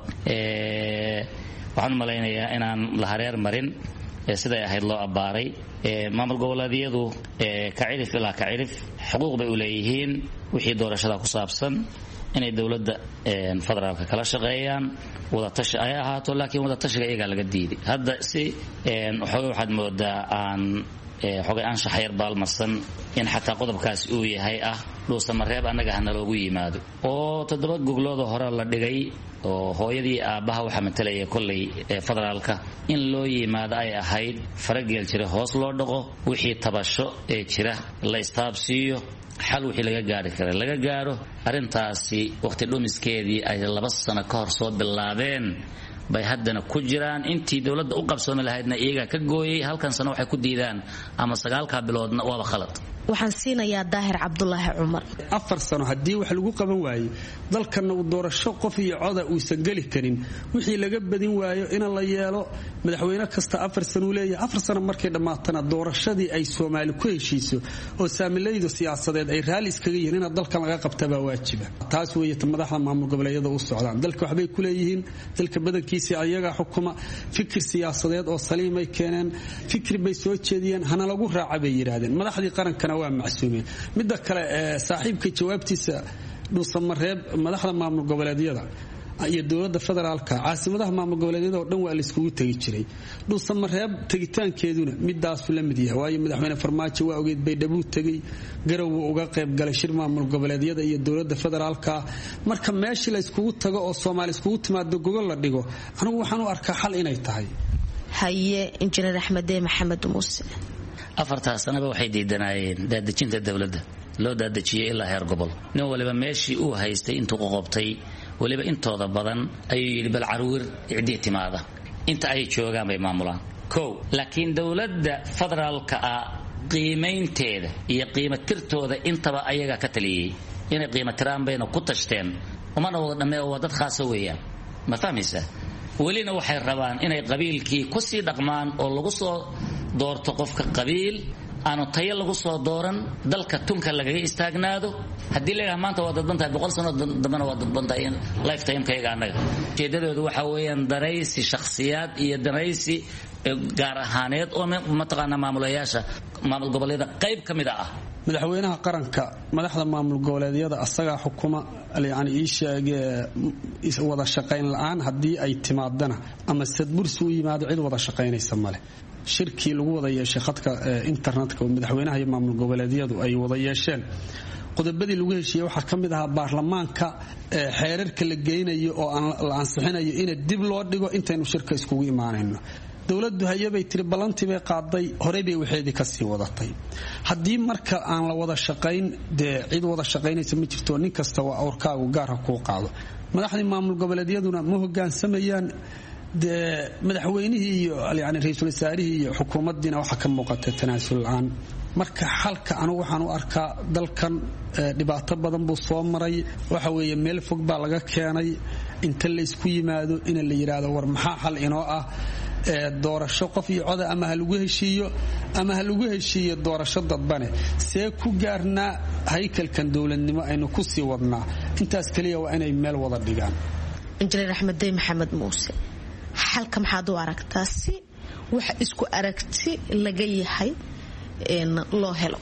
waxaan u malaynayaa inaan la hareer marin siday ahayd loo abbaaray. maamul goboleedyadu kacirif ilaa kacirif xuquuq bay u leeyihiin wixii doorashada ku saabsan inay dowladda federaalka kala shaqeeyaan, wadatashi ay ahaato, laakiin wadatashiga iyagaa laga diiday. hadda si waxooga waxaad moodaa aan xogay anshax yar baalmarsan in xataa qodobkaas uu yahay ah dhuusamareeb annaga hana loogu yimaado oo toddoba goglooda hore la dhigay oo hooyadii aabbaha waxa matalaya kolley ee federaalka in loo yimaado ay ahayd farageel jira hoos loo dhaqo wixii tabasho ee jira la istaabsiiyo xal wixii laga gaari kara laga gaaro arrintaasi waqti dhumiskeedii ay laba sano ka hor soo bilaabeen bay haddana ku jiraan intii dowladda u qabsoomi lahaydna iyaga ka gooyay halkan sano waxay ku diidaan ama sagaalka biloodna waaba khalad waxaan siinayaa daahir cabdulaahi cumar afar sano haddii wax lagu qaban waayo dalkana uu doorasho qof iyo coda uusan geli karin wixii laga badin waayo in la yeelo madaxweyne kasta afar sano uu leeyahay afar sano markay dhammaatana doorashadii ay Soomaali ku heshiiso oo saamilayda siyaasadeed ay raali iskaga yihiin in dalkan laga qabtaba waajiba taas weeye madaxda maamul goboleedyada u socdaan dalka waxbay ku leeyihiin dalka badankiisa ayaga xukuma fikir siyaasadeed oo saliimay keeneen fikir bay soo jeediyeen hana lagu raacay yiraahdeen madaxdii qarankana waa macsuumeen midda kale saaxiibka jawaabtiisa dhuusamareeb madaxda maamul goboleedyada iyo dowladda federaalka caasimadaha maamul goboleedyada oo dhan waa la iskugu tagi jiray dhuusamareeb tagitaankeeduna midaas la mid yahay waayo madaxweyne farmaajo waa ogeed bay dhabu tagay garow uga qayb galay shir maamul goboleedyada iyo dowladda federaalka marka meeshii la iskugu tago oo Soomaali iskugu timaado gogol la dhigo anigu waxaan u arkaa xal inay tahay haye injineer Axmed Maxamed Muuse afarta sanaba waxay diidanayeen daadajinta dawladda loo daadajiyay ilaa heer gobol nin waliba meeshii uu haystay intuu qoqobtay waliba intooda badan ayuu yiri bal caruur cidii timaada inta ay joogaan bay maamulaan kow laakiin dawladda federaalka ah qiimeynteeda iyo qiimatirtooda intaba ayaga ka taliyay inay qiimatiraan bayna ku tashteen umana wada dhamee waa dad khaas weeyaan ma fahmaysaa walina waxay rabaan inay qabiilkii ku sii dhaqmaan oo lagu soo doorto qofka qabiil aanu tayo lagu soo dooran dalka tunka laga istaagnaado hadii la maanta waa dadban tahay boqol sano dambana waa dadban tahay lifetime kayga anaga jeedadoodu waxa weeyaan daraysi shakhsiyaad iyo daraysi gaar ahaaneed oo ma taqaana maamulayaasha maamul goboleedyada qayb kamid ah madaxweynaha qaranka madaxda maamul goboleedyada asaga xukuma yani ii sheegay wada shaqayn la'aan hadii ay timaadana ama sadbursi u yimaado cid wada shaqaynaysa male shirkii lagu wada yeeshay khadka internetka oo madaxweynaha iyo maamul goboleedyadu ay wada yeesheen qodobadii lagu heshiiyay waxa kamid ahaa baarlamaanka xeerarka la geynayo oo aan la ansixinayo in dib loo dhigo intaynu shirka iskugu imaanayno dawladdu hayabay tiri balanti bay qaaday hore bay waxeedii ka sii wadatay hadii marka aan la wada shaqayn de cid wada shaqaynaysa ma jirto nin kasta waa awrkaagu gaar ah ku qaado madaxdii maamul goboleedyaduna ma hoggaansamayaan de madaxweynihii iyo yani ra'iisul wasaarihii iyo xukuumaddiina waxa ka muuqata tanaasul la'aan marka xalka anigu waxaan u arkaa dalkan dhibaato badan buu soo maray waxa weeye meel fog baa laga keenay inta la isku yimaado in la yiraahdo war maxaa xal inoo ah doorasho qof iyo coda ama ha lagu heshiiyo ama ha lagu heshiiyo doorasho dadbane see ku gaarnaa haykalkan dowladnimo aynu ku sii wadnaa intaas kaliya waa inay meel wada dhigaan injineer Axmed Maxamed Muuse xalka maxaad u aragtaa si wax isku aragti laga yahay in loo helo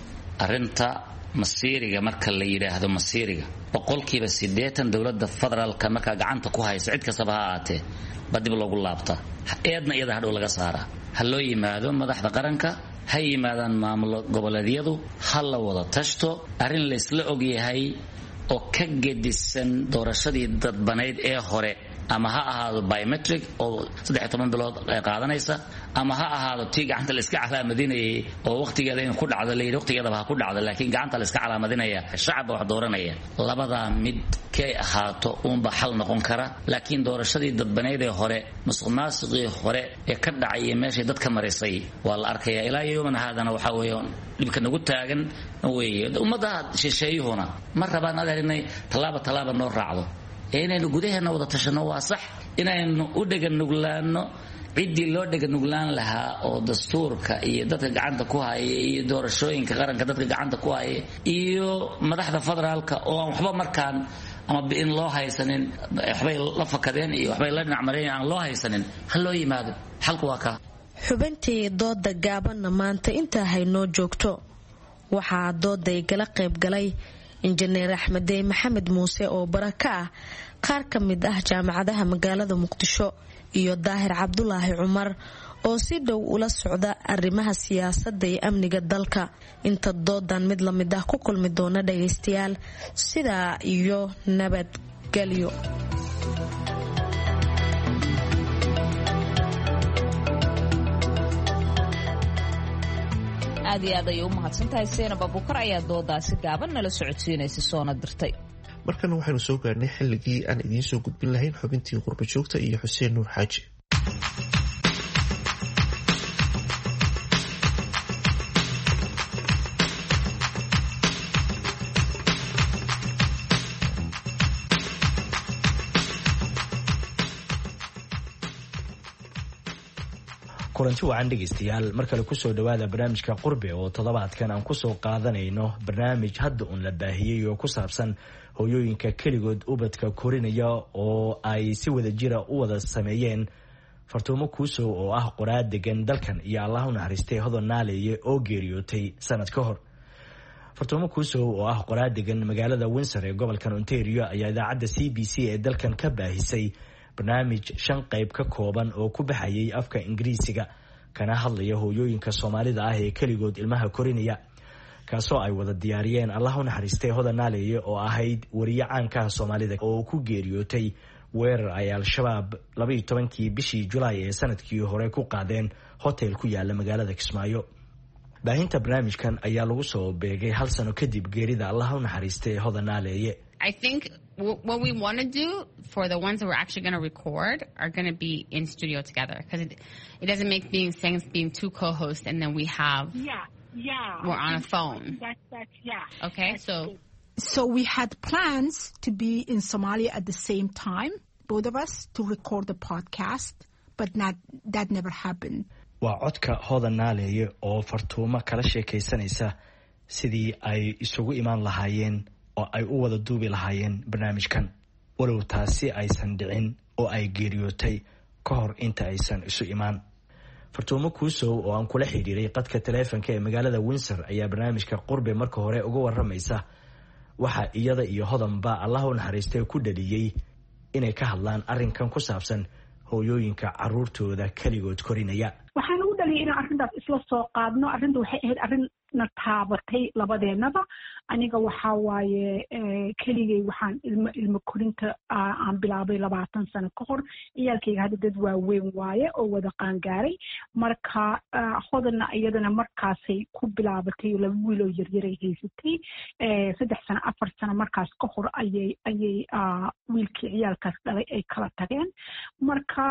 arinta masiiriga marka la yiraahdo masiiriga boqolkiiba siddeetan dawladda federaalka marka gacanta ku haysa cid kasta ha ahaatee badib loogu laabta eedna iyada hadhow laga saara ha loo yimaado madaxda qaranka ha yimaadaan maamul goboleedyadu ha la wada tashto arrin la isla og yahay oo ka gedisan doorashadii dadbaneyd ee hore ama ha ahaado biometric oo saddex iyo toban bilood ay qaadanaysa ama ha ahaado tii gacanta la iska calaamadinayay oo waqtigeeda in ku dhacdo la yiri waqtigeeda ha ku dhacdo laakiin gacanta la iska calaamadinaya shacabka wax dooranaya labada mid kay ahaato uun ba xal noqon kara laakiin doorashadii dadbaneyd ee hore musuqmaasuqii hore ee ka dhacay meeshii dadka marisay waa la arkaya ilaa yooman haadana waxa weeyo dhibka nagu taagan weeye ummada shisheeyuhuna ma rabaan adeerinay talaaba talaaba noo raacdo inaynu gudaheena wada tashano waa sax inaynu u dhagan nuglaano cidii loo dhagan nuglaan lahaa oo dastuurka iyo dadka gacanta ku haya iyo doorashooyinka qaranka dadka gacanta ku haya iyo madaxda federaalka oo aan waxba markaan ama in loo haysanin waxbay la fakadeen iyo waxbay la dhinac mareen aan loo haysanin hal loo yimaado xalku waa ka xubintii dooda gaabanna maanta inta haynoo joogto waxaa dooday gala qayb galay injineer Axmed Maxamed Muuse oo baraka ah qaar ka mid ah jaamacadaha magaalada Muqdisho iyo Daahir Cabdulaahi Cumar oo si dhow ula socda arrimaha siyaasadda iyo amniga dalka inta doodan mid la mid ah ku kulmi doona dhageystayaal sida iyo nabadgelyo. aad iyo aad ayay u mahadsantahay Seenab Abukar ayaa doodaasi gaaban nala socodsiinaysa soona dirtay. markana waxaanu soo gaarnay xilligii aan idiin soo gudbin lahayn xubintii qurba joogta iyo Xuseen Nuur Xaaji. kulanti wacan dhegeystayaal mar kale kusoo dhawaada barnaamijka qurbe oo toddobaadkan aan kusoo qaadanayno barnaamij hadda uun la baahiyey oo ku saabsan hooyooyinka keligood ubadka korinaya oo ay si wada jira u wada sameeyeen Fartuumo Kuusow oo ah qoraad degan dalkan iyo Allah u naxariistay Hodan Naaleeye oo geeriyootay sanad ka hor. Fartuumo Kuusow oo ah qoraad degan magaalada Windsor ee gobolka Ontario ayaa idaacadda C B C ee dalkan ka baahisay barnaamij shan qayb ka kooban oo ku baxayay afka Ingiriisiga kana hadlaya hooyooyinka Soomaalida ah ee keligood ilmaha korinaya kaasoo ay wada diyaariyeen Allah u naxariistay Hodan Naaleeye oo ahayd wariye caanka Soomaalida oo ku geeriyootay weerar ay Al-Shabaab laba iyo tobankii bishii Julaay ee sanadkii hore ku qaadeen hotel ku yaala magaalada Kismaayo. baahinta barnaamijkan ayaa lagu soo beegay hal sano kadib geerida Allah u naxariistay Hodan Naaleeye. I think w- what we want to do for the ones that we're actually going to record are going to be in studio together because it, it doesn't make being sense being two co-hosts and then we have yeah yeah we're on a phone. That's that's yeah. Okay, that's so good. So we had plans to be in Somalia at the same time, both of us, to record the podcast, but not that never happened. waa codka Hodan Naaleeye oo Fartuumo kala sheekaysanaysa sidii ay isugu imaan lahaayeen oo ay u wada duubi lahaayeen barnaamijkan walow taasi aysan dhicin oo ay geeriyootay ka hor inta aysan isu imaan. Fartuumo Kuusow oo aan kula xiriiray qadka taleefanka ee magaalada Windsor ayaa barnaamijka qurbe marka hore uga waramaysa waxa iyada iyo Hodanba Allah u naxariistay ku dhaliyay inay ka hadlaan arrinkan ku saabsan hooyooyinka caruurtooda keligood korinaya. waxaan ugu dhaliyay inaan arrintaas isla soo qaadno. arrinta waxay ahayd arrin na taabatay labadeenaba. aniga waxaa waaye keligay waxaan ilmo ilmo korinta aan bilaabay labaatan sano ka hor. ciyaalkayga hadda dad waaweyn waaye oo wada qaangaaray. marka Hodanna iyadana markaasay ku bilaabatay laba wiil oo yaryaray haysatay. saddex sano afar sano markaas ka hor ayay ayay wiilkii ciyaalkaas dhalay ay kala tageen. marka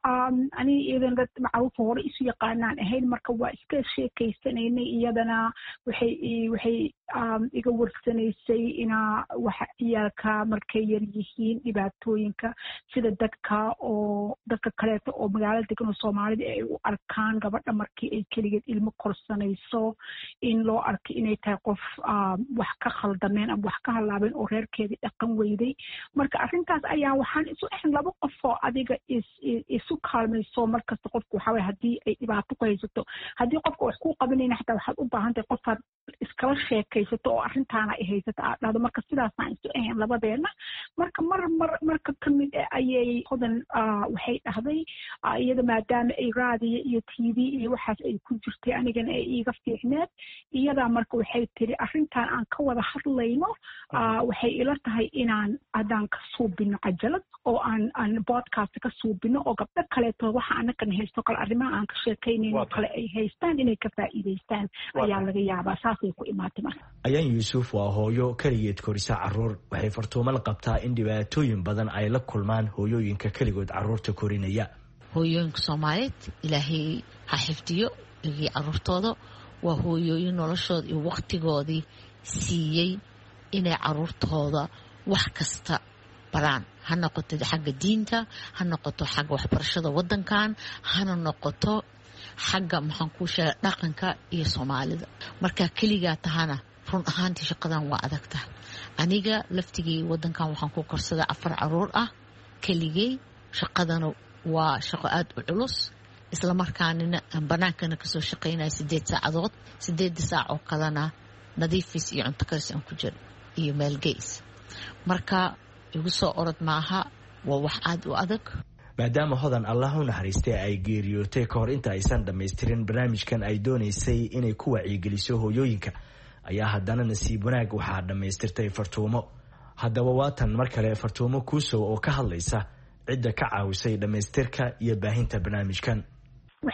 aniga iyadana dad macruufa hore isu yaqaanaan ahayn. marka waa iska sheekaysanaynay. iyadana waxay waxay iga warsanaysay inaa waxa ciyaalka markay yar yihiin dhibaatooyinka sida dadka oo dadka kaleeto oo magaalada degan oo Soomaalida ay u arkaan gabadha markii ay keligeed ilmo korsanayso in loo arko inay tahay qof wax ka khaldameen ama wax ka halaabeen oo reerkeedii dhaqan weyday. marka arrintaas ayaa waxaan isu ahayn laba qof oo adiga is isu kaalmayso markasta qofku waxa way haddii ay dhibaato ku haysato haddii qofka wax ku qabanayna xataa waxaad u baahan tahay qofaad iskala sheekaysato oo arrintaana ay haysato aad dhahdo. marka sidaasaan isu ahayn labadeena. marka mar mar marka ka mid ah ayay Hodan waxay dhahday iyada maadaama ay raadiyo iyo T V iyo waxaas ay ku jirtay anigana ay iiga fiicneed. iyada marka waxay tiri arrintan aan ka wada hadlayno waxay ila tahay inaan haddaan ka suubino cajalad oo aan aan podcast ka suubino oo gabdho kaleeto waxa anakan haysto kale arrimaha aan ka sheekaynayno kale ay haystaan inay ka faa'iidaystaan ayaa laga yaabaa. saasay ku imaatay marka. Ayaan Yuusuf waa hooyo keligeed korisa caruur. waxay Fartuumo la qabtaa in dhibaatooyin badan ay la kulmaan hooyooyinka keligood caruurta korinaya. hooyooyinka Soomaaliyeed ilaahay ha xifdiyo iyo caruurtooda. waa hooyooyin noloshooda iyo waqtigoodii siiyey inay caruurtooda wax kasta baraan. ha noqoto xagga diinta, ha noqoto xagga waxbarashada wadankan, hana noqoto xagga maxaan ku sheegay dhaqanka iyo Soomaalida. marka keligaa tahana run ahaantii shaqadan waa adagta. aniga laftigii wadankan waxaan ku korsaday afar caruur ah keligay. shaqadana waa shaqo aad u culus. isla markaanina aan banaankana kasoo shaqaynaya sideed saacadood. sideeda saac oo kalena nadiifis iyo cunto karis aan ku jiro iyo meelgeys. marka igu soo orod maaha, waa wax aad u adag. maadaama Hodan Allah u naxariistay ay geeriyootay ka hor inta aysan dhammaystirin barnaamijkan ay doonaysay inay ku wacyigeliso hooyooyinka ayaa haddana nasiib wanaag waxaa dhammaystirtay Fartuumo. haddaba waatan mar kale Fartuumo Kuusow oo ka hadlaysa cidda ka caawisay dhammaystirka iyo baahinta barnaamijkan. waxay ku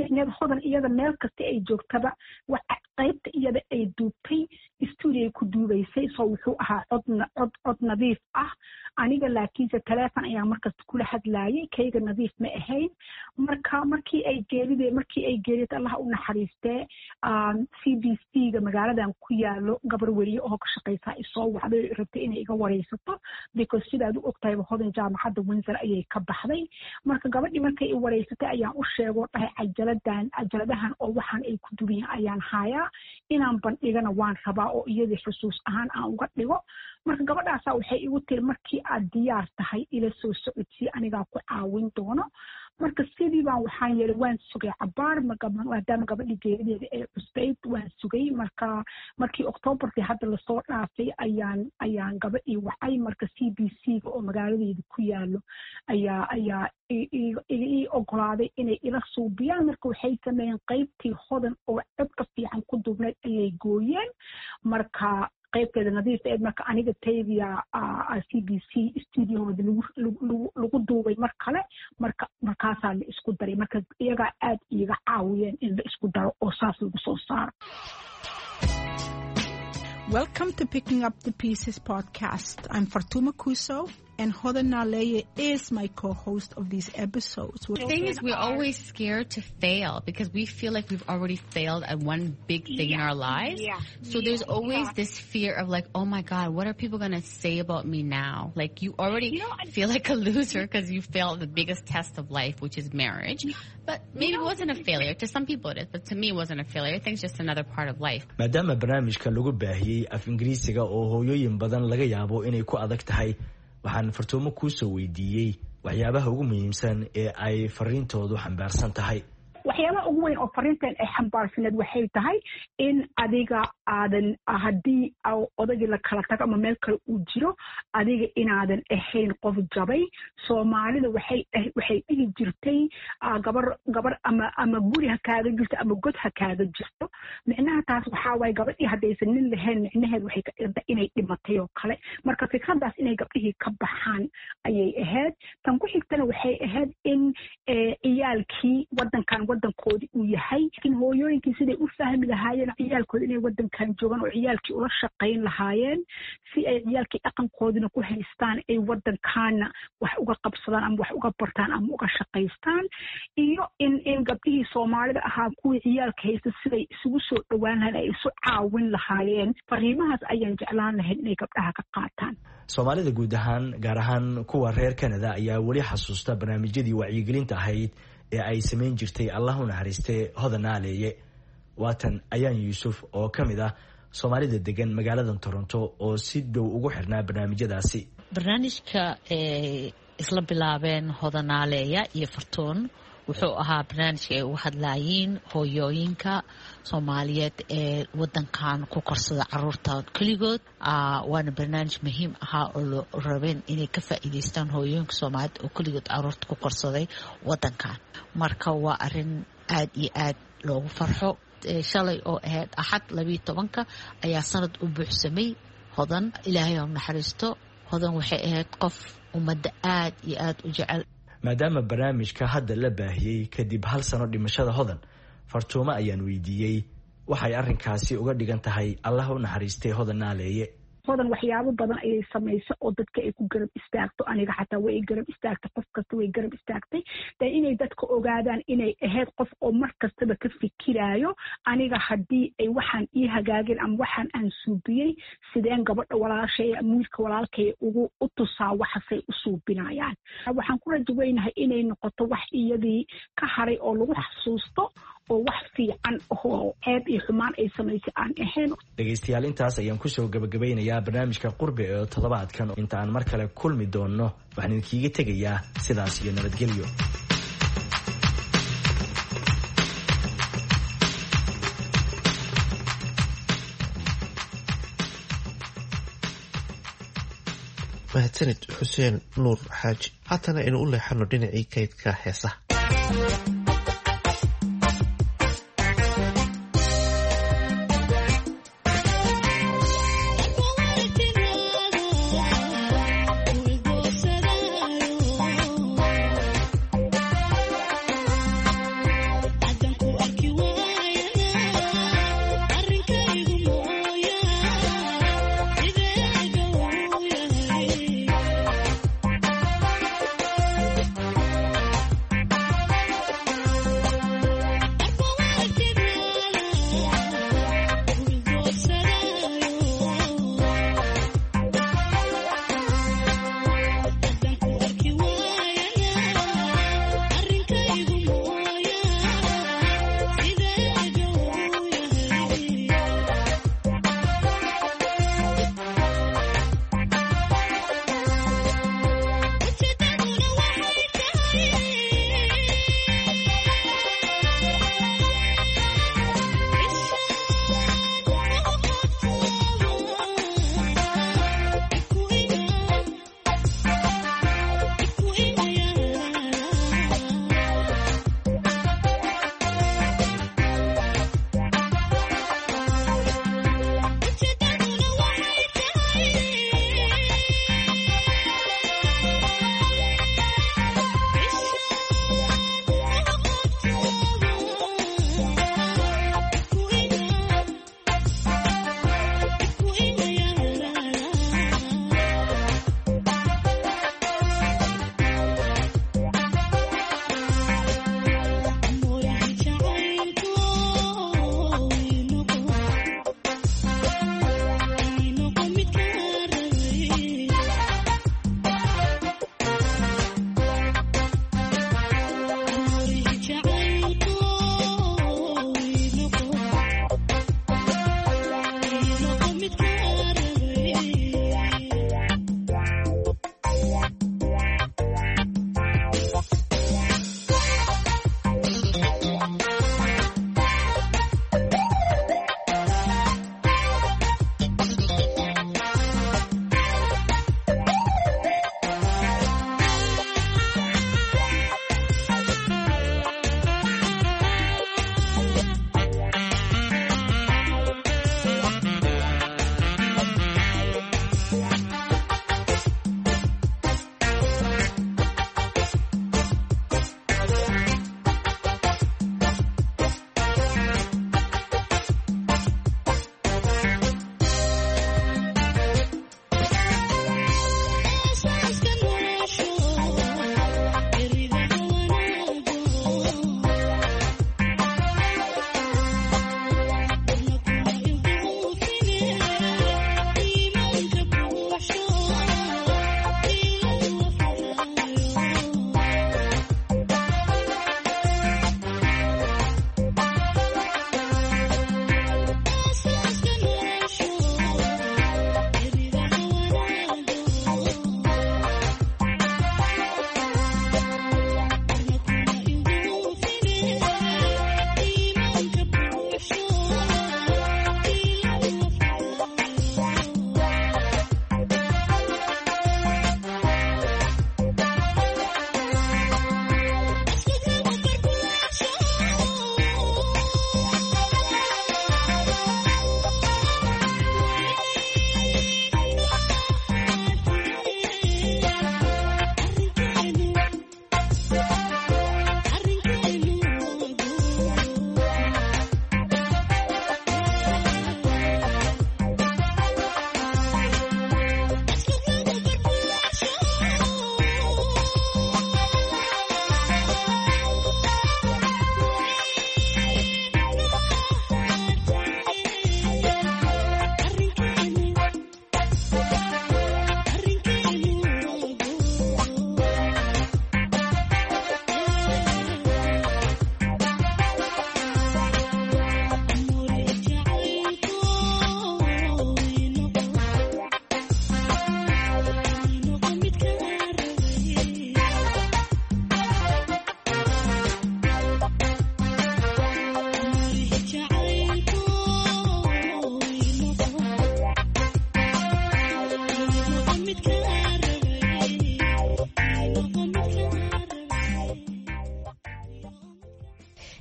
micneed hodan iyada meel kasta ay joogtaba qaybta iyada ay duubtay stuudiay ku duubaysay soo wuxuu ahaa cod cod cod nadiif ah aniga laakiinse teleefon ayaa markasta kula hadlaayay kayga nadiif ma ahayn marka markii ay geerida markii ay geerida allah u naxariistee c b c ga magaaladan ku yaalo gabar weriye oo ka shaqeysa isoo wacday rabtay inay iga wareysato because sidaad u ogtahay hodan jaamacadda Windsor ayay ka baxday marka gabadhii markay i wareysatay ayaan u sheego dhahay ajaladan ajaladahan oo waxaan ay ku dubiyeen ayaan hayaa inaan bandhigana waan rabaa oo iyadii xusuus ahaan aan uga dhigo marka gabadhaasa waxay igu tiri markii aad diyaar tahay ila soo socodsii anigaa ku caawin doono marka sidii baan waxaan yeelay waan sugay cabaar maadaama gabadhii geerideeda ee cusbayd waan sugay marka markii octoobarkii hadda lasoo dhaafay ayaan ayaan gabadhii wacay marka c b c ga oo magaaladeeda ku yaalo ayaa ayaa ii ogolaaday inay ila suubiyaan marka waxay sameeyeen qaybtii hodan oo codka fiican ku duubnayd ayay gooyeen marka qaybteeda nadiifta eed marka aniga taydiya c b c studiooda lagu duubay mar kale marka markaasaa la isku daray marka iyagaa aad iiga caawiyeen in la isku daro oo saas lagu soo saaro. Welcome to Picking Up the Pieces podcast. I'm Fartuma Kuso, and Hodan Naleye is my co-host of these episodes. The thing is, we're always scared to fail because we feel like we've already failed at one big thing yeah. in our lives. Yeah. So there's always yeah. this fear of like, oh my God, what are people going to say about me now? Like you already you know, feel like a loser because you failed the biggest test of life, which is marriage. But maybe it wasn't a failure. To some people it is, but to me it wasn't a failure. I think it's just another part of life. maadaama barnaamijka lagu baahiyey af ingiriisiga oo hooyooyin badan laga yaabo inay ku adag tahay waxaan Fartumo ku soo weydiiyey waxyaabaha ugu muhiimsan ee ay fariintoodu xambaarsan tahay. waxyaabaha ugu weyn oo fariintan ay xambaarsaneed waxay tahay in adiga aadan haddii odagii la kala tago ama meel kale uu jiro adiga inaadan ahayn qof jabay. Soomaalida waxay waxay dhihi jirtay gabar gabar ama ama guri ha kaaga jirto ama god ha kaaga jirto. micnaha taas waxaa waaye gabadhii haddaysan nin lahayn micnaheed waxay ka dhiganta inay dhimatay oo kale. marka fikradaas inay gabdhihii ka baxaan ayay ahayd. tan ku xigtana waxay ahayd in ciyaalkii wadankan wadankoodii uu yahay laakiin hooyooyinkii siday u fahmi lahaayeen ciyaalkooda inay wadankan joogaan oo ciyaalkii ula shaqayn lahaayeen si ay ciyaalkii dhaqankoodina ku haystaan ay wadankaana wax uga qabsadaan ama wax uga bartaan ama uga shaqaystaan iyo in in gabdhihii Soomaalida ahaa kuwii ciyaalka haysta siday isugu soo dhawaan lahayn ay isu caawin lahaayeen. fariimahaas ayaan jeclaan lahayn inay gabdhaha ka qaataan. Soomaalida guud ahaan gaar ahaan kuwa reer Canada ayaa wali xasuusta barnaamijyadii wacyigelinta ahayd ee ay samayn jirtay Allah u naxariistay Hodan Naleye. waatan ayaan Yuusuf oo kamid ah Soomaalida degan magaalada Toronto oo si dhow ugu xirnaa barnaamijyadaasi. barnaamijka ee isla bilaabeen Hodan Naleye iyo Fartuun wuxuu ahaa barnaamijka ay u hadlaayeen hooyooyinka Soomaaliyeed ee wadankan ku korsada caruurta kaligood. waana barnaamij muhiim ah oo loo rabeen inay ka faa'iideystaan hooyooyinka Soomaaliyeed oo kaligood caruurta ku korsaday wadankan. marka waa arin aad iyo aad loogu farxo. shalay oo ahayd axad labiyo tobanka ayaa sanad u buuxsamay Hodan. ilaahay ha naxariisto. Hodan waxay ahayd qof ummadda aad iyo aad u jecel. maadaama barnaamijka hadda la baahiyey kadib hal sano dhimashada Hodan, Fartumo ayaan weydiiyey waxay arrinkaasi uga dhigan tahay Allah u naxariistay Hodan Naleye. Hodan waxyaabo badan ayay sameysay oo dadka ay ku garab istaagto. aniga xataa way garab istaagtay, qof kasta way garab istaagtay. taa inay dadka ogaadaan inay ahayd qof oo mar kastaba ka fikiraayo aniga haddii ay waxaan ii hagaageen ama waxaan aan suubiyey sideen gabadha walaashay ama wiilka walaalkay ugu u tusaa waxasay u suubinayaan. waxaan ku rajaynahay inay noqoto wax iyadii ka haray oo lagu xasuusto oo wax fiican oo ceeb iyo xumaan ay samaysay aan ahayn. dhegaystayaal intaas ayaan ku soo gabagabeynayaa barnaamijka Qurbe ee toddobaadkan. inta aan mar kale kulmi doono waxaan idinkiiga tegayaa sidaas iyo nabadgelyo. mahadsanid xuseen nuur xaaji. haatana aynu u leexano dhinacii kaydka heesaha. I don't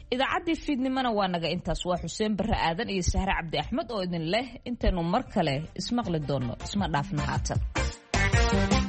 idaacaddii fiidnimona waa naga intaas. waa xuseen barre aadan iyo sahre cabdi axmed oo idin leh intaynu mar kale ismaqli doonno isma dhaafna haatan.